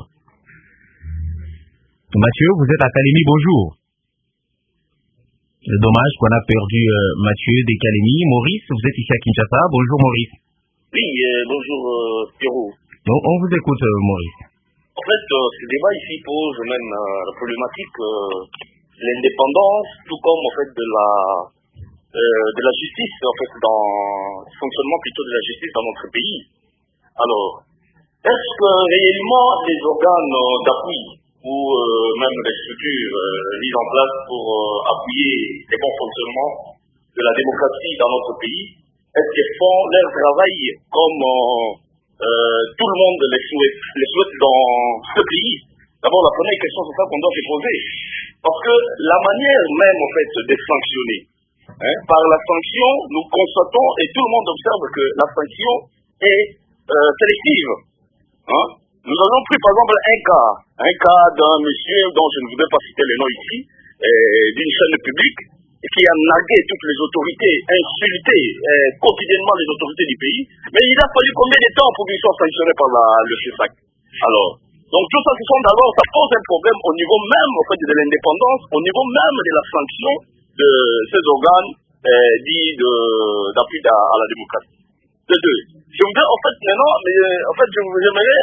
[SPEAKER 3] Mathieu, vous êtes à Kalemi, bonjour. C'est dommage qu'on a perdu euh, Mathieu des Kalemi. Maurice, vous êtes ici à Kinshasa. Bonjour Maurice.
[SPEAKER 11] Oui, euh, bonjour euh, Pierrot.
[SPEAKER 3] Donc, on vous écoute euh, Maurice.
[SPEAKER 11] En fait, euh, ce débat ici pose même euh, la problématique euh, de l'indépendance, tout comme en fait de la euh, de la justice, en fait, dans le fonctionnement plutôt de la justice dans notre pays. Alors, est-ce que réellement les organes euh, d'appui ou euh, même les structures euh, mises en place pour euh, appuyer les bons fonctionnements de la démocratie dans notre pays, est-ce qu'elles font leur travail comme euh, euh, tout le monde les souhaite, les souhaite dans ce pays. D'abord, la première question, c'est ça qu'on doit se poser. Parce que la manière même, en fait, de sanctionner, hein, par la sanction, nous constatons, et tout le monde observe que la sanction est euh, sélective. Hein. Nous avons pris, par exemple, un cas, un cas d'un monsieur dont je ne voudrais pas citer le nom ici, euh, d'une chaîne publique, qui a nargué toutes les autorités, insulté euh, quotidiennement les autorités du pays. Mais il a fallu combien de temps pour qu'il soit sanctionné par la, le C E S A C? Alors, donc tout ça, ce sont d'abord, ça pose un problème au niveau même en fait, de l'indépendance, au niveau même de la sanction de ces organes euh, dits d'appui à, à la démocratie. De deux. Je voudrais en fait maintenant, mais, en fait, je j'aimerais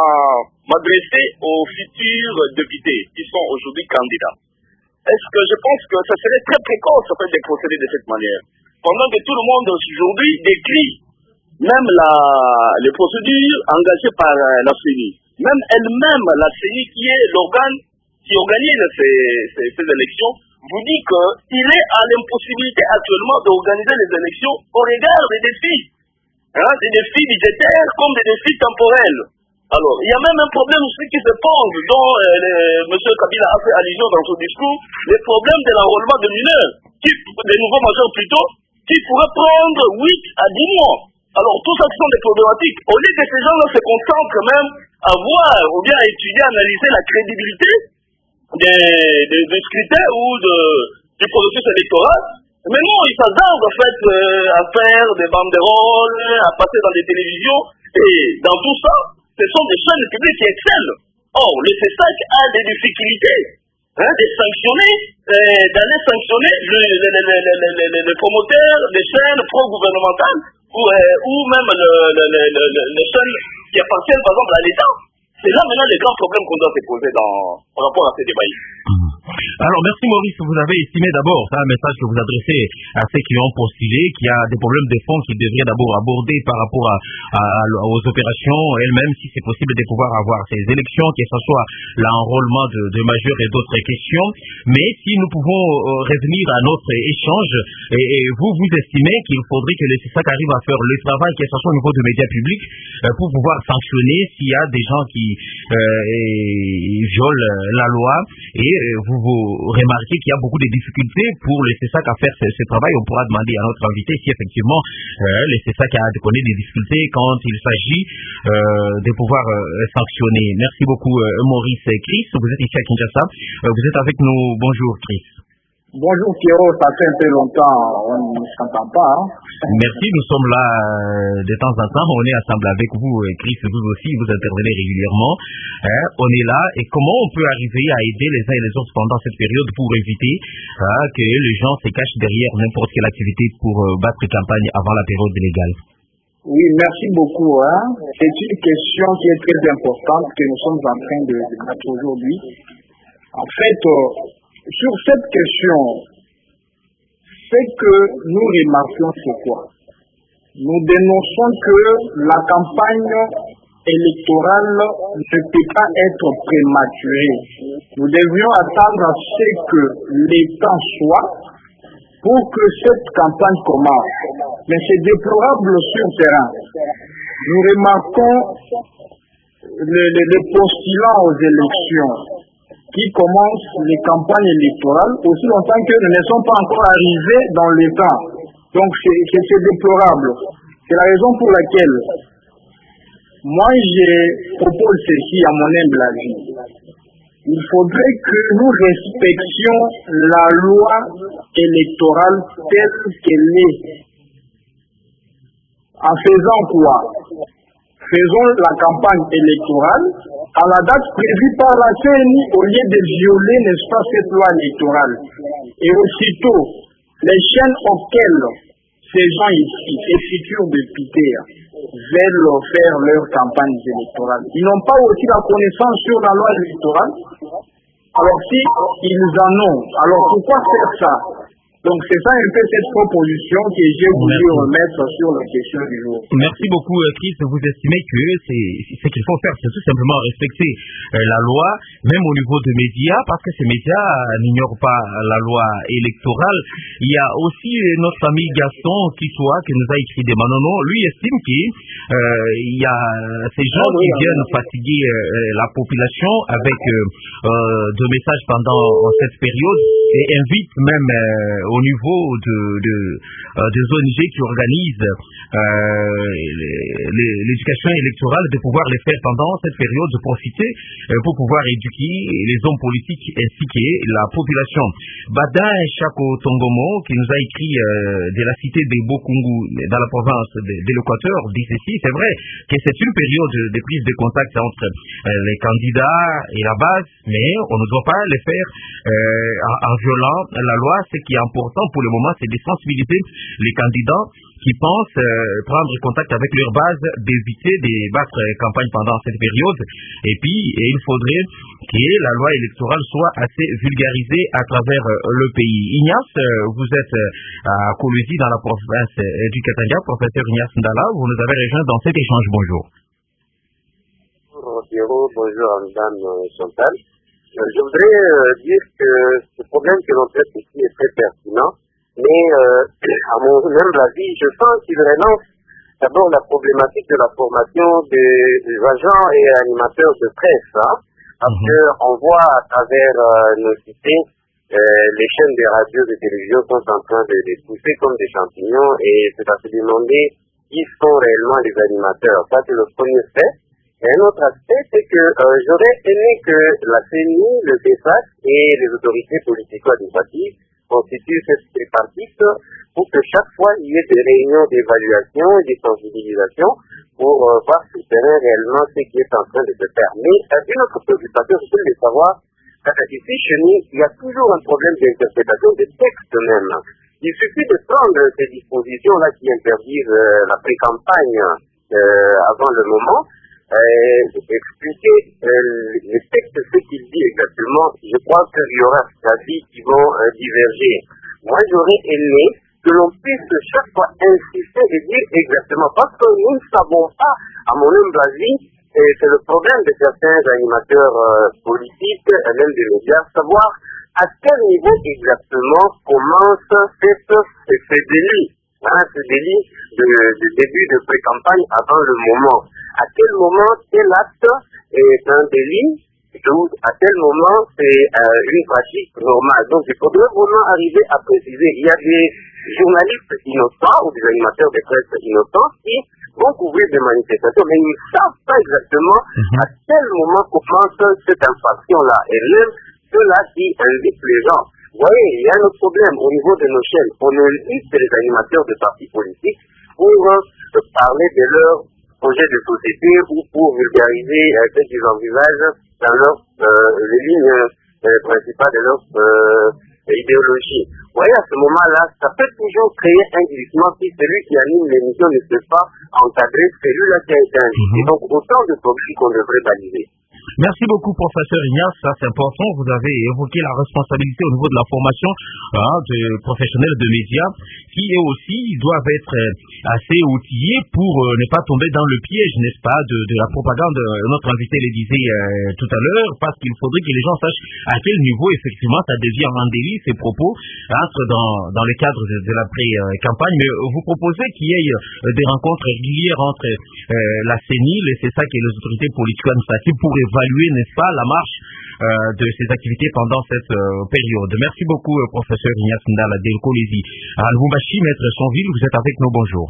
[SPEAKER 11] m'adresser aux futurs députés qui sont aujourd'hui candidats. Est-ce que je pense que ça serait très précoce en fait, de procéder de cette manière, pendant que tout le monde aujourd'hui décrit même la, les procédures engagées par euh, la C E N I. Même elle-même, la C E N I qui est l'organe qui organise ces, ces, ces élections, vous dit qu'il est à l'impossibilité actuellement d'organiser les élections au regard des défis, hein, des défis budgétaires comme des défis temporels. Alors, il y a même un problème aussi qui se pose, dont euh, M. Kabila a fait allusion dans son discours, le problème de l'enrôlement de mineurs, qui, des nouveaux majeurs plutôt, qui pourraient prendre huit à dix mois. Alors, tout ça, ce sont des problématiques. Au lieu que ces gens-là se concentrent même à voir ou bien à étudier, à analyser la crédibilité des, des, des scrutins ou de, du processus électoral, mais non, ils s'attardent en fait euh, à faire des banderoles, à passer dans des télévisions, et dans tout ça, ce sont des chaînes publiques qui excellent. Or, le C E S A C a des difficultés hein, de sanctionner, euh, d'aller sanctionner le, le, le, le, le, le, le, le promoteur des chaînes pro-gouvernementales ou, euh, ou même le, le, le, le, le, les chaînes qui appartiennent par exemple à l'État. C'est là maintenant les grands problèmes qu'on doit se poser dans, par rapport à ces débats.
[SPEAKER 3] Alors, merci Maurice, vous avez estimé d'abord, c'est un message que vous adressez à ceux qui ont postulé, qu'il y a des problèmes de fond qu'ils devraient d'abord aborder par rapport à, à, aux opérations elles-mêmes, si c'est possible de pouvoir avoir ces élections, que ce soit l'enrôlement de, de majeurs et d'autres questions. Mais si nous pouvons euh, revenir à notre échange, et, et vous, vous estimez qu'il faudrait que le C E S A C arrive à faire le travail, que ce soit au niveau des médias publics, euh, pour pouvoir sanctionner s'il y a des gens qui euh, violent la loi, et euh, vous vous remarquez qu'il y a beaucoup de difficultés pour le C E S A C à faire ce, ce travail. On pourra demander à notre invité si effectivement euh, le C E S A C a connaît des difficultés quand il s'agit euh, de pouvoir euh, sanctionner. Merci beaucoup euh, Maurice et Chris. Vous êtes ici à Kinshasa. Euh, vous êtes avec nous. Bonjour Chris.
[SPEAKER 12] Bonjour Pierrot, ça fait un peu longtemps, on ne s'entend pas. Hein?
[SPEAKER 3] Merci, nous sommes là euh, de temps en temps, on est ensemble avec vous, Chris, vous aussi, vous intervenez régulièrement. Hein, on est là, et comment on peut arriver à aider les uns et les autres pendant cette période pour éviter hein, que les gens se cachent derrière n'importe quelle activité pour euh, battre campagne avant la période légale?
[SPEAKER 12] Oui, merci beaucoup. Hein. C'est une question qui est très importante que nous sommes en train de débattre aujourd'hui. En fait, euh, sur cette question, ce que nous remarquons, c'est quoi? Nous dénonçons que la campagne électorale ne peut pas être prématurée. Nous devions attendre à ce que les temps soient pour que cette campagne commence. Mais c'est déplorable sur le terrain. Nous remarquons les, les, les postulants aux élections qui commencent les campagnes électorales aussi longtemps qu'ils ne sont pas encore arrivés dans le temps. Donc c'est déplorable. C'est la raison pour laquelle moi je propose ceci à mon humble avis. Il faudrait que nous respections la loi électorale telle qu'elle est. En faisant quoi? Faisons la campagne électorale à la date prévue par la C E N I au lieu de violer, n'est-ce pas, cette loi électorale. Et aussitôt, les chaînes auxquelles ces gens ici, ces futurs députés, veulent faire leur campagne électorale, ils n'ont pas aussi la connaissance sur la loi électorale. Alors si ils en ont, alors pourquoi faire ça? Donc c'est ça un peu cette proposition que j'ai voulu remettre sur la question du jour.
[SPEAKER 3] Merci beaucoup Chris. Vous estimez que c'est ce qu'il faut faire, c'est tout simplement respecter euh, la loi, même au niveau des médias, parce que ces médias n'ignorent pas la loi électorale. Il y a aussi notre ami Gaston Kitoa qui nous a écrit des manonos. Lui estime qu'il euh, y a ces gens qui viennent fatiguer euh, la population avec euh, euh, de messages pendant cette période et invite même euh, au niveau de, de euh, des O N G qui organisent euh, l'éducation électorale, de pouvoir les faire pendant cette période, de profiter euh, pour pouvoir éduquer les hommes politiques ainsi que la population. Bada Chako Tongomo qui nous a écrit euh, de la cité de Bokungu dans la province de, de l'Équateur dit ceci: c'est vrai que c'est une période de prise de contact entre euh, les candidats et la base, mais on ne doit pas les faire euh, en, en violant la loi. Ce qui est important pour le moment, c'est de sensibiliser les candidats qui pensent euh, prendre contact avec leur base, d'éviter de battre campagne pendant cette période. Et puis, et il faudrait que la loi électorale soit assez vulgarisée à travers euh, le pays. Ignace, euh, vous êtes euh, à Kolwezi dans la province euh, du Katanga, professeur Ignace Ndala, vous nous avez rejoint dans cet échange. Bonjour.
[SPEAKER 13] Bonjour Pierrot, bonjour Madame Chantal. Euh, je voudrais euh, dire que ce problème que l'on traite ici est très pertinent. Mais euh, à mon humble avis, je pense qu'il relance d'abord la problématique de la formation des, des agents et animateurs de presse, hein, parce mmh. qu'on voit à travers euh, nos cités, euh, les chaînes de radio et de télévision sont en train de les pousser comme des champignons, et c'est à se demander qui sont réellement les animateurs. Ça, c'est le premier fait. Et un autre aspect, c'est que euh, j'aurais aimé que la C N I, le P S A C et les autorités politico-administratives constituent cette tripartite pour que chaque fois il y ait des réunions d'évaluation et de sensibilisation pour euh, voir sur le terrain réellement ce qui est en train de se faire. Mais euh, une autre préoccupation, c'est de savoir, euh, ici chez nous, il y a toujours un problème d'interprétation des textes même. Il suffit de prendre ces dispositions-là qui interdisent euh, la pré-campagne euh, avant le moment, Euh, expliquer euh, le texte, ce qu'il dit exactement. Je crois qu'il y aura des avis qui vont euh, diverger. Moi, j'aurais aimé que l'on puisse chaque fois insister et dire exactement, parce que nous ne savons pas, à mon humble avis, et c'est le problème de certains animateurs euh, politiques, et même des médias, savoir à quel niveau exactement commence cette, ce délit, hein, ce délit de, de début de pré-campagne avant le moment. À quel moment tel acte est un délit, ou à quel moment c'est euh, une pratique normale. Donc il faudrait vraiment arriver à préciser. Il y a des journalistes innocents ou des animateurs de presse innocents qui vont couvrir des manifestations, mais ils ne savent pas exactement à quel moment commence cette infraction-là. Et même ceux-là qui invitent les gens. Vous voyez, il y a un autre problème au niveau de nos chaînes. On invite les animateurs de partis politiques pour euh, parler de leur projet de société ou pour vulgariser euh, ce qu'ils envisagent dans leur, euh, les lignes euh, principales de leur euh, idéologie. Vous voyez, à ce moment-là, ça peut toujours créer un glissement si celui qui anime l'émission ne peut pas encadrer celui-là qui a été invité. Donc, autant de problèmes qu'on devrait baliser.
[SPEAKER 3] Merci beaucoup, professeur Ignace. Ça, c'est important. Vous avez évoqué la responsabilité au niveau de la formation hein, de professionnels de médias qui, eux aussi, doivent être assez outillés pour euh, ne pas tomber dans le piège, n'est-ce pas, de, de la propagande. Notre invité le disait euh, tout à l'heure, parce qu'il faudrait que les gens sachent à quel niveau, effectivement, ça devient un délit, ces propos entrent dans, dans le cadre de, de la pré-campagne. Mais vous proposez qu'il y ait des rencontres régulières entre euh, la C N I L et c'est ça que les autorités politico-administratives pour évaluer, n'est-ce pas, la marche euh, de ces activités pendant cette euh, période. Merci beaucoup, euh, professeur Ignace Ndala de Kolwezi. Al-Boumbachi, maître Sonville, vous êtes avec nous, bonjour.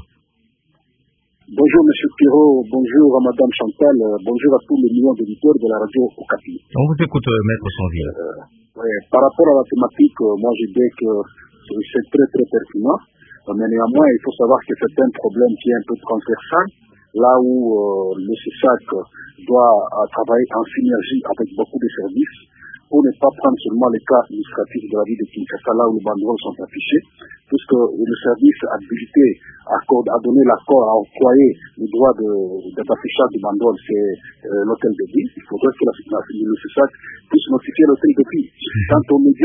[SPEAKER 14] Bonjour, monsieur Pierrot, bonjour à madame Chantal, euh, bonjour à tous les millions d'auditeurs de la radio Okapi.
[SPEAKER 3] On vous écoute, euh, maître Sonville.
[SPEAKER 14] Euh, ouais, par rapport à la thématique, euh, moi je dis que c'est très très pertinent, euh, mais néanmoins il faut savoir que c'est un problème qui est un peu transversal, là où euh, le C S A C doit euh, travailler en synergie avec beaucoup de services pour ne pas prendre seulement les cas illustratifs de la ville de Kinshasa, là où les banderoles sont affichées, puisque le service habilité à donner l'accord, à octroyer le droit d'affichage de, de banderoles, c'est euh, l'hôtel de ville. Il faudrait que la, la, le C S A C puisse notifier l'hôtel de ville. Quant aux médias,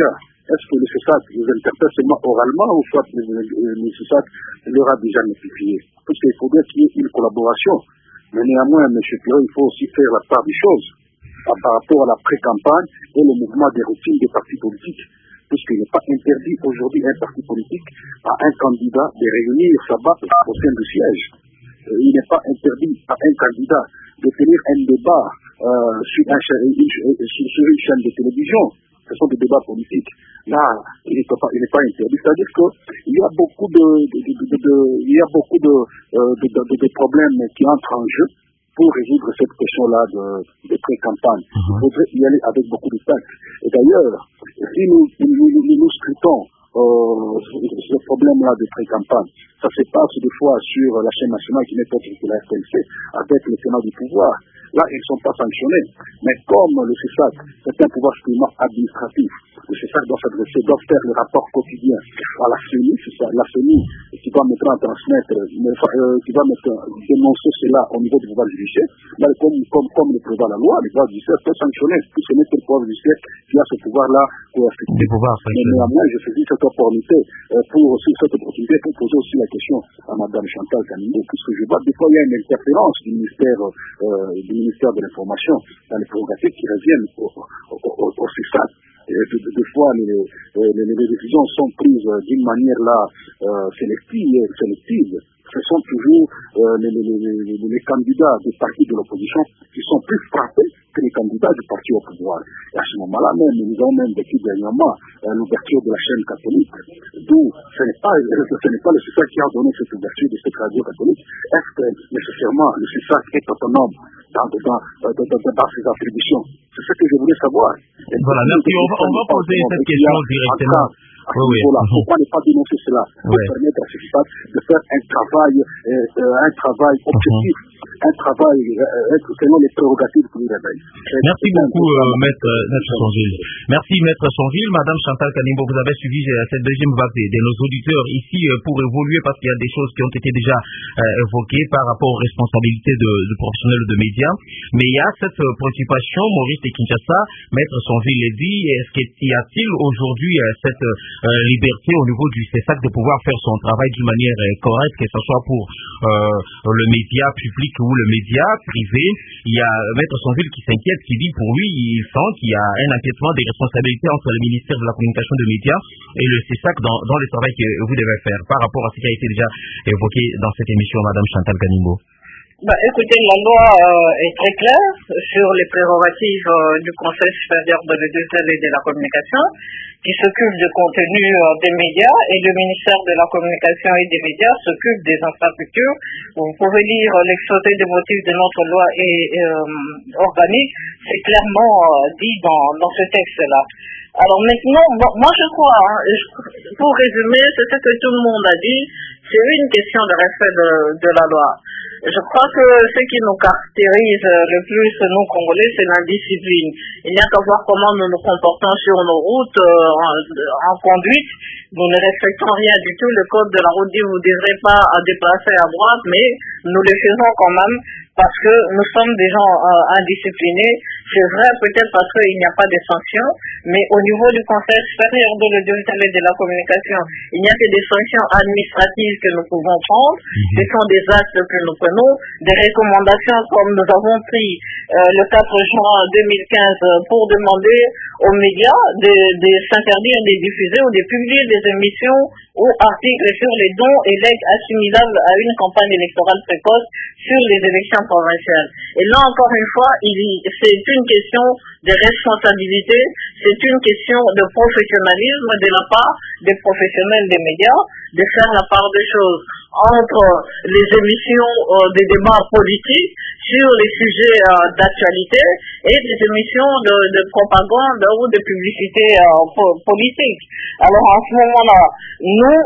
[SPEAKER 14] est-ce que le C E S A C les interpelle seulement oralement ou soit le, le, le C E S A C leur a déjà notifié? Parce qu'il faudrait qu'il y ait une collaboration. Mais néanmoins, M. Pirot, il faut aussi faire la part des choses par rapport à la pré-campagne et le mouvement des routines des partis politiques. Puisqu'il n'est pas interdit aujourd'hui à un parti politique, à un candidat de réunir sa base au sein du siège. Euh, il n'est pas interdit à un candidat de tenir un débat euh, sur, un, une, sur, sur une chaîne de télévision. Ce sont des débats politiques. Là, il n'est pas, il n'est pas interdit. C'est-à-dire qu'il y a beaucoup de, de, de, de, de, il y a beaucoup de, euh, de, de, de, de problèmes qui entrent en jeu pour résoudre cette question-là de, de pré-campagne. Mm-hmm. Il faudrait y aller avec beaucoup de tact. Et d'ailleurs, si nous, nous, nous, nous scrutons euh, ce problème-là de pré-campagne, ça se passe des fois sur la chaîne nationale qui n'est pas que la R T N C, avec le Sénat du pouvoir. Là, ils ne sont pas sanctionnés. Mais comme le C E S A C, c'est un pouvoir strictement administratif, le C E S A C doit s'adresser, doit faire le rapport quotidien à la C E N I, c'est ça, la C E N I qui va maintenant transmettre, euh, qui va mettre, dénoncer cela au niveau du pouvoir judiciaire. Là, comme, comme, comme le prévoit la loi, le pouvoir judiciaire peut sanctionner, puisque c'est le pouvoir judiciaire qui a ce pouvoir-là coercitif. Mais néanmoins, je saisis cette opportunité euh, pour aussi cette opportunité pour poser aussi la question à Mme Chantal Kanimbo, puisque je vois des fois il y a une interférence du ministère euh, du ministère de l'Information dans les prérogatives qui reviennent au, au, au, au C E S A C. Et de, de, de fois, les, les, les décisions sont prises d'une manière là euh, sélective, sélective. Ce sont toujours euh, les, les, les, les, les candidats des partis de l'opposition qui sont plus frappés que les candidats du parti au pouvoir. Et à ce moment-là même, nous avons même vécu dernièrement euh, l'ouverture de la chaîne catholique, d'où ce n'est pas, ce n'est pas le C E S A C qui a donné cette ouverture de cette radio catholique. Est-ce que nécessairement le C E S A C est autonome dans, dans, dans, dans, dans ses attributions? C'est ce que je voulais savoir. Et
[SPEAKER 3] voilà, merci. On va, on va poser cette question directement.
[SPEAKER 14] Oui, oui. Voilà. Mm-hmm. Pourquoi ne pas dénoncer cela? Pour ouais. permettre à ce C E S A C de faire un travail, euh, un travail objectif, mm-hmm. un travail euh, selon les prérogatives que nous réveillent.
[SPEAKER 3] Merci beaucoup, euh, Maître, Maître Sonville. Merci, Maître Sonville. Madame Chantal Kanimbo, vous avez suivi euh, cette deuxième vague de nos auditeurs ici euh, pour évoluer parce qu'il y a des choses qui ont été déjà euh, évoquées par rapport aux responsabilités de, de professionnels de médias. Mais il y a cette euh, préoccupation, Maurice de Kinshasa, Maître Sonville l'a dit, est-ce qu'il y a-t-il aujourd'hui euh, cette euh, Euh, liberté au niveau du C E S A C de pouvoir faire son travail d'une manière euh, correcte, que ce soit pour euh, le média public ou le média privé. Il y a Maître Sonville qui s'inquiète, qui dit pour lui, il sent qu'il y a un empiètement des responsabilités entre le ministère de la Communication des médias et le C E S A C dans, dans le travail que vous devez faire par rapport à ce qui a été déjà évoqué dans cette émission, Madame Chantal Kanimbo.
[SPEAKER 2] Bah, écoutez, la loi euh, est très claire sur les prérogatives euh, du Conseil supérieur de l'audiovisuel et de la communication, qui s'occupe du contenu euh, des médias, et le ministère de la Communication et des médias s'occupe des infrastructures. Vous pouvez lire euh, l'exposé des motifs de notre loi et, euh, organique, c'est clairement euh, dit dans, dans ce texte-là. Alors maintenant, bon, moi je crois, hein, je, pour résumer, c'est ce que tout le monde a dit, c'est une question de respect de, de la loi. Je crois que ce qui nous caractérise le plus, nous Congolais, c'est l'indiscipline. Il n'y a qu'à voir comment nous nous comportons sur nos routes euh, en, en conduite. Nous ne respectons rien du tout. Le code de la route dit vous ne devrez pas déplacer à droite, mais nous le faisons quand même parce que nous sommes des gens euh, indisciplinés. C'est vrai peut-être parce qu'il n'y a pas de sanctions, mais au niveau du Conseil supérieur de l'audiovisuel et de la communication, il n'y a que des sanctions administratives que nous pouvons prendre. Ce sont des actes que nous prenons, des recommandations comme nous avons pris euh, le quatre juin deux mille quinze pour demander aux médias de, de s'interdire de diffuser ou de publier des émissions ou articles sur les dons et legs assimilables à une campagne électorale précoce sur les élections provinciales. Et là encore une fois, il, c'est une question de responsabilité, c'est une question de professionnalisme de la part des professionnels des médias, de faire la part des choses entre les émissions euh, des débats politiques sur les sujets euh, d'actualité et des émissions de, de propagande ou de publicité euh, po- politique. Alors en ce moment-là, nous,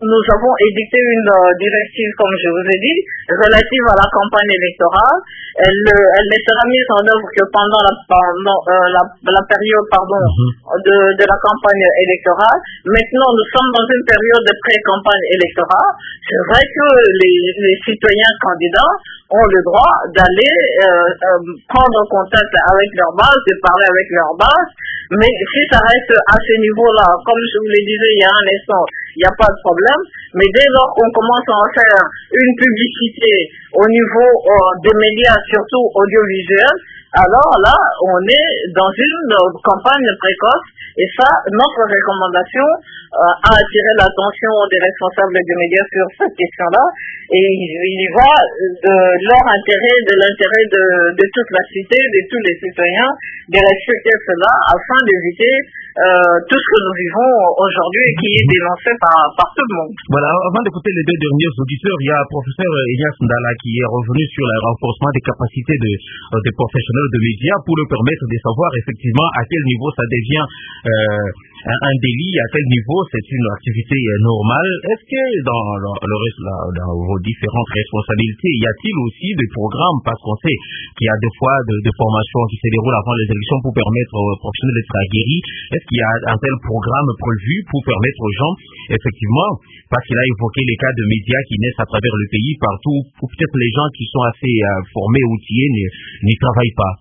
[SPEAKER 2] nous avons édicté une euh, directive, comme je vous ai dit, relative à la campagne électorale. Elle, euh, elle ne sera mise en œuvre que pendant la, pendant, euh, la, la période pardon, mm-hmm. de, de la campagne électorale. Maintenant, nous sommes dans une période de pré-campagne électorale. C'est vrai que les, les citoyens candidats ont le droit d'aller euh, euh, prendre contact avec leur base, de parler avec leur base, mais si ça reste à ce niveau-là, comme je vous le disais il y a un instant, il n'y a pas de problème, mais dès lors qu'on commence à en faire une publicité au niveau euh, des médias, surtout audiovisuels, alors là, on est dans une euh, campagne précoce, et ça, notre recommandation euh, a attiré l'attention des responsables des médias sur cette question-là, et il, il y va de leur intérêt, de l'intérêt de, de toute la cité, de tous les citoyens, de respecter cela afin d'éviter euh, tout ce que nous vivons aujourd'hui et qui est dénoncé par, par tout le monde.
[SPEAKER 3] Voilà, avant d'écouter les deux derniers auditeurs, il y a le professeur Elias Ndala qui est revenu sur le renforcement des capacités de, euh, des professionnels de médias pour leur permettre de savoir effectivement à quel niveau ça devient euh, un, un délit, à quel niveau c'est une activité euh, normale. Est-ce que dans, le, le, dans vos différentes responsabilités, y a-t-il aussi des programmes, parce qu'on sait qu'il y a des fois de, de formations qui se déroulent avant les élections pour permettre aux professionnels d'être aguerris? Est-ce qu'il y a un tel programme prévu pour permettre aux gens, effectivement, parce qu'il a évoqué les cas de médias qui naissent à travers le pays partout, ou peut-être les gens qui sont assez euh, formés, outillés, n'y travaillent pas?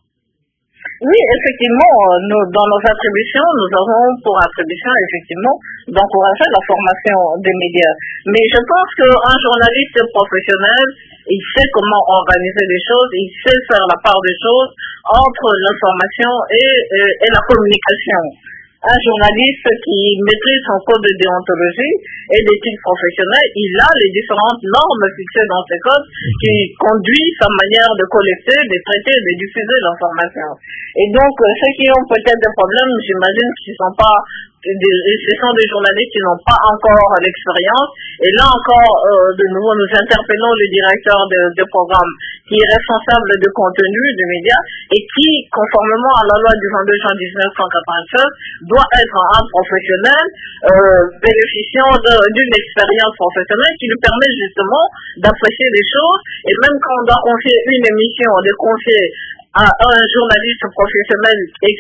[SPEAKER 2] Oui, effectivement, nous, dans nos attributions, nous avons pour attribution, effectivement, d'encourager la formation des médias. Mais je pense qu'un journaliste professionnel, il sait comment organiser les choses, il sait faire la part des choses entre l'information et, et, et la communication. Un journaliste qui maîtrise son code de déontologie et d'éthique professionnelle, il a les différentes normes fixées dans ces codes qui conduisent sa manière de collecter, de traiter, de diffuser l'information. Et donc, ceux qui ont peut-être des problèmes, j'imagine qu'ils ne sont pas, des, ce sont des journalistes qui n'ont pas encore l'expérience. Et là encore, euh, de nouveau, nous interpellons le directeur de, de programme qui est responsable de contenu des médias et qui, conformément à la loi du vingt-deux juin mille neuf cent quatre-vingt-seize, doit être un professionnel euh, bénéficiant d'une expérience professionnelle qui lui permet justement d'apprécier les choses. Et même quand on doit confier une émission, de confier à un journaliste professionnel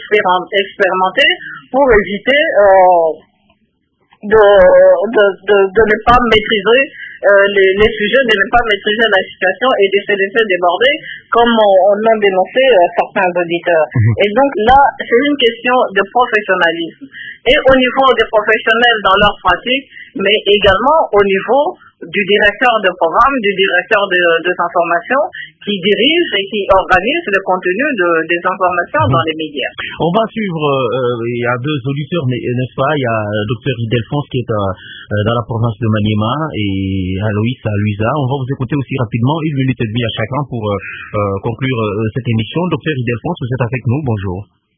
[SPEAKER 2] expérimenté pour éviter euh, de, de, de, de ne pas maîtriser euh, les, les sujets, de ne pas maîtriser la situation et de se laisser déborder comme on, on a dénoncé euh, certains auditeurs. Mmh. Et donc là, c'est une question de professionnalisme. Et au niveau des professionnels dans leur pratique, mais également au niveau du directeur de programme, du directeur de, des informations qui dirige et qui organise le contenu de, des informations mmh. dans les médias.
[SPEAKER 3] On va suivre, euh, il y a deux auditeurs, n'est-ce pas? Il y a le docteur Idelphonse qui est à, euh, dans la province de Maniema et Aloïs à Luisa. On va vous écouter aussi rapidement, une minute et demie à chacun pour euh, euh, conclure euh, cette émission. Docteur Idelphonse, vous êtes avec nous, bonjour.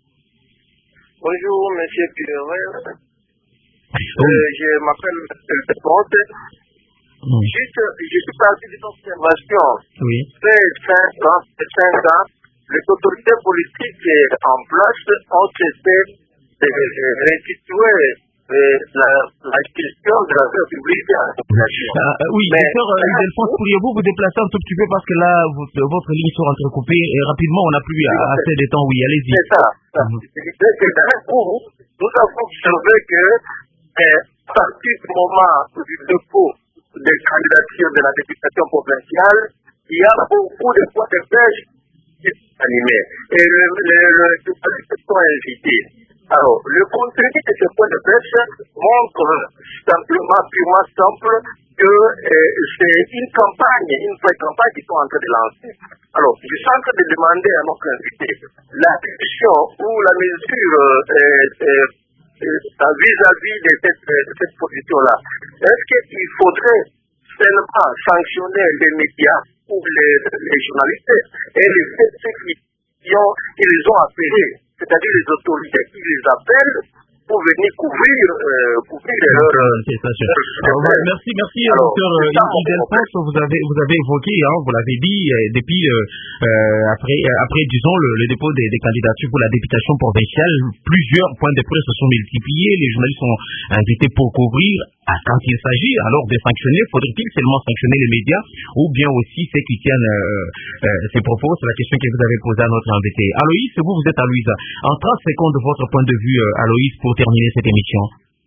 [SPEAKER 7] Bonjour, monsieur Pierre. Euh, je m'appelle Idelphonse. Mmh. Juste, je suis parti d'une observation.
[SPEAKER 3] Oui.
[SPEAKER 7] C'est cinq ans, cinq ans, les autorités politiques en place ont cessé de restituer la, la question de la République à la population.
[SPEAKER 3] Ah, oui,
[SPEAKER 7] mais,
[SPEAKER 3] docteur Idelphonse, pourriez-vous vous déplacer un tout petit peu parce que là, votre, votre ligne sera entrecoupée et rapidement, on n'a plus assez de temps. Oui, allez-y.
[SPEAKER 7] C'est ça. ça. Mmh. C'est que d'un coup, nous avons observé que, eh, à partir du moment du dépôt des candidatures de la députation provinciale, il y a beaucoup de points de pêche animés. Et les journalistes sont invités. Alors, le contenu de ces points de pêche montre simplement, purement simple, que euh, c'est une campagne, une pré-campagne qu'ils sont en train de lancer. Alors, je suis en train de demander à notre invité la question ou la mesure euh, euh, vis-à-vis de cette, de cette position-là. Est-ce qu'il faudrait seulement sanctionner les médias ou les, les journalistes et les ceux qui ont, qui les ont appelés, c'est-à-dire les autorités qui les appellent pour venir couvrir, euh, couvrir leur...
[SPEAKER 3] Euh, merci, merci, docteur Idelphonse, vous avez, vous avez évoqué, hein, vous l'avez dit, depuis, euh, après, après, disons, le, le dépôt des, des candidatures pour la députation provinciale, plusieurs points de presse se sont multipliés, les journalistes sont invités pour couvrir. Ah, quand il s'agit alors de sanctionner, faudrait-il seulement sanctionner les médias ou bien aussi ceux qui tiennent euh, euh, ces propos? C'est la question que vous avez posée à notre invité. Aloïs, vous, vous êtes à Louisa. En trente secondes, votre point de vue, euh, Aloïs, pour terminer cette émission.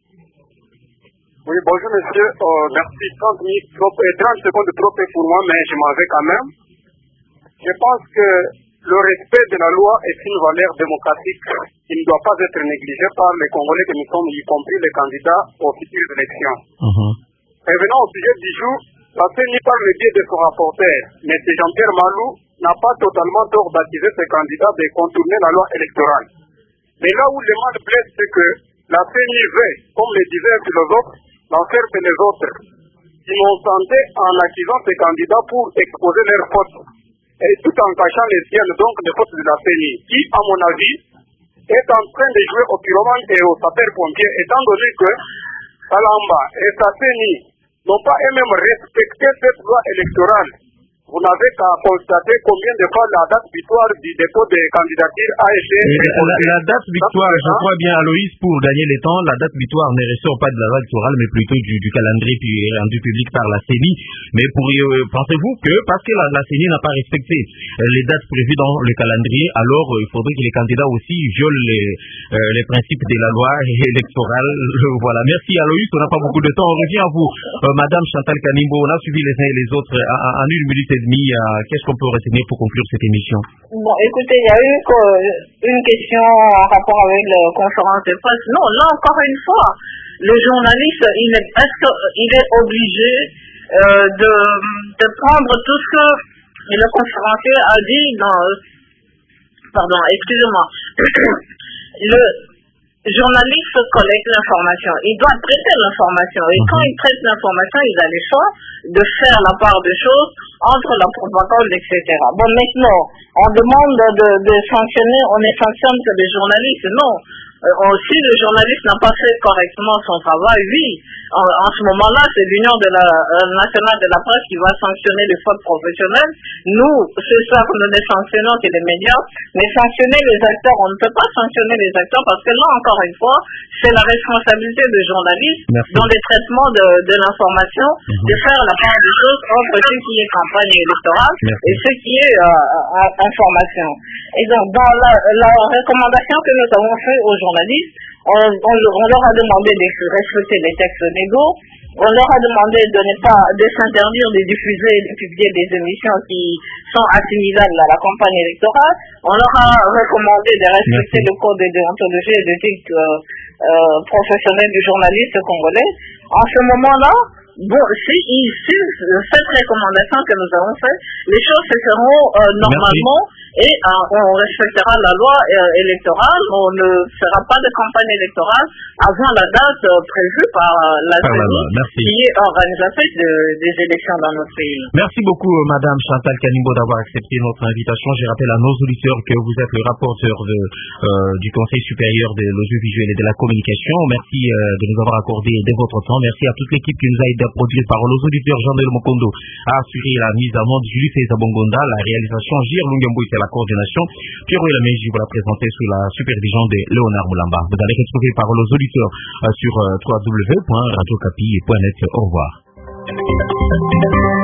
[SPEAKER 15] Oui, bonjour monsieur. Euh, merci. trente minutes, trop, trente secondes trop peu pour moi, mais je m'en vais quand même. Je pense que le respect de la loi est une valeur démocratique qui ne doit pas être négligée par les Congolais que nous sommes, y compris les candidats aux futures élections. Uh-huh. Revenons au sujet du jour, la C E N I par le biais de son rapporteur, M. Jean-Pierre Malou, n'a pas totalement tort d'accuser ses candidats de contourner la loi électorale. Mais là où le mal blesse, c'est que la C E N I veut, comme le disait un philosophe, d'en faire que les autres. Ils m'ont tenté en accusant ces candidats pour exposer leurs fautes, et tout en cachant les siennes, donc les fautes de la C E N I, qui, à mon avis, est en train de jouer au pyromane et aux sapeurs-pompiers, étant donné que Kalamba et sa C E N I n'ont pas eux-mêmes respecté cette loi électorale. Vous n'avez qu'à constater combien de fois la date butoir du dépôt des candidatures a été...
[SPEAKER 3] La, la, la date butoir, je crois bien, Aloïs, pour gagner le temps, la date butoir ne ressort pas de la loi électorale, mais plutôt du, du calendrier puis rendu public par la C E N I. Mais pour, euh, pensez-vous que, parce que la, la C E N I n'a pas respecté euh, les dates prévues dans le calendrier, alors euh, il faudrait que les candidats aussi violent les, euh, les principes de la loi électorale. Voilà. Merci Aloïs, on n'a pas beaucoup de temps. On revient à vous, euh, Madame Chantal Kanimbo. On a suivi les uns et les autres en, en une minute. Qu'est-ce qu'on peut retenir pour conclure cette émission?
[SPEAKER 2] Bon, écoutez, il y a eu une question en rapport avec la conférence de presse. Non, là encore une fois, le journaliste, il est, est-ce qu'il est obligé euh, de, de prendre tout ce que le conférencier a dit dans... Pardon, excusez-moi. Le journaliste collecte l'information. Il doit traiter l'information. Et quand il traite l'information, il a le choix de faire la part des choses entre la propagande, et cetera. Bon, maintenant, on demande de, de sanctionner, on ne sanctionne que les journalistes. Non. Euh, si le journaliste n'a pas fait correctement son travail, oui. En, en ce moment-là, c'est l'Union de la, euh, nationale de la presse qui va sanctionner les fautes professionnelles. Nous, c'est ça que nous ne sanctionnons que les médias. Mais sanctionner les acteurs, on ne peut pas sanctionner les acteurs parce que là, encore une fois, c'est la responsabilité des journalistes Merci. Dans le traitement de, de l'information, mm-hmm. de faire la part des choses entre ce qui est campagne électorale Merci. Et ce qui est euh, information. Et donc, dans la, la recommandation que nous avons faite aux journalistes, on, on, on leur a demandé de respecter les textes légaux, on leur a demandé de ne pas, de s'interdire de diffuser et de publier des émissions qui sont assimilables à la campagne électorale, on leur a recommandé de respecter Merci. Le code de déontologie et d'éthique euh, euh, professionnelle du journaliste congolais. En ce moment-là, bon, si ils suivent cette recommandation que nous avons faite, les choses se feront euh, normalement Merci. Et euh, on respectera la loi euh, électorale. On ne fera pas de campagne électorale avant la date euh, prévue par euh, la C E N I, qui est organisatrice de, des élections dans notre pays.
[SPEAKER 3] Merci beaucoup, Madame Chantal Kanimbo, d'avoir accepté notre invitation. Je rappelle à nos auditeurs que vous êtes le rapporteur de, euh, du Conseil supérieur de l'audiovisuel et de la communication. Merci euh, de nous avoir accordé de votre temps. Merci à toute l'équipe qui nous a aidé à produire Parole aux auditeurs. Jean-Del Mokondo a assuré la mise en onde, Julie Feza Bongonda, la réalisation, Gir Lungembo et la coordination. Pierrot Lameji vous l'a présenté sous la supervision de Léonard Moulamba. Vous allez retrouver Parole aux auditeurs euh, sur euh, w w w point radio capi point net. Au revoir.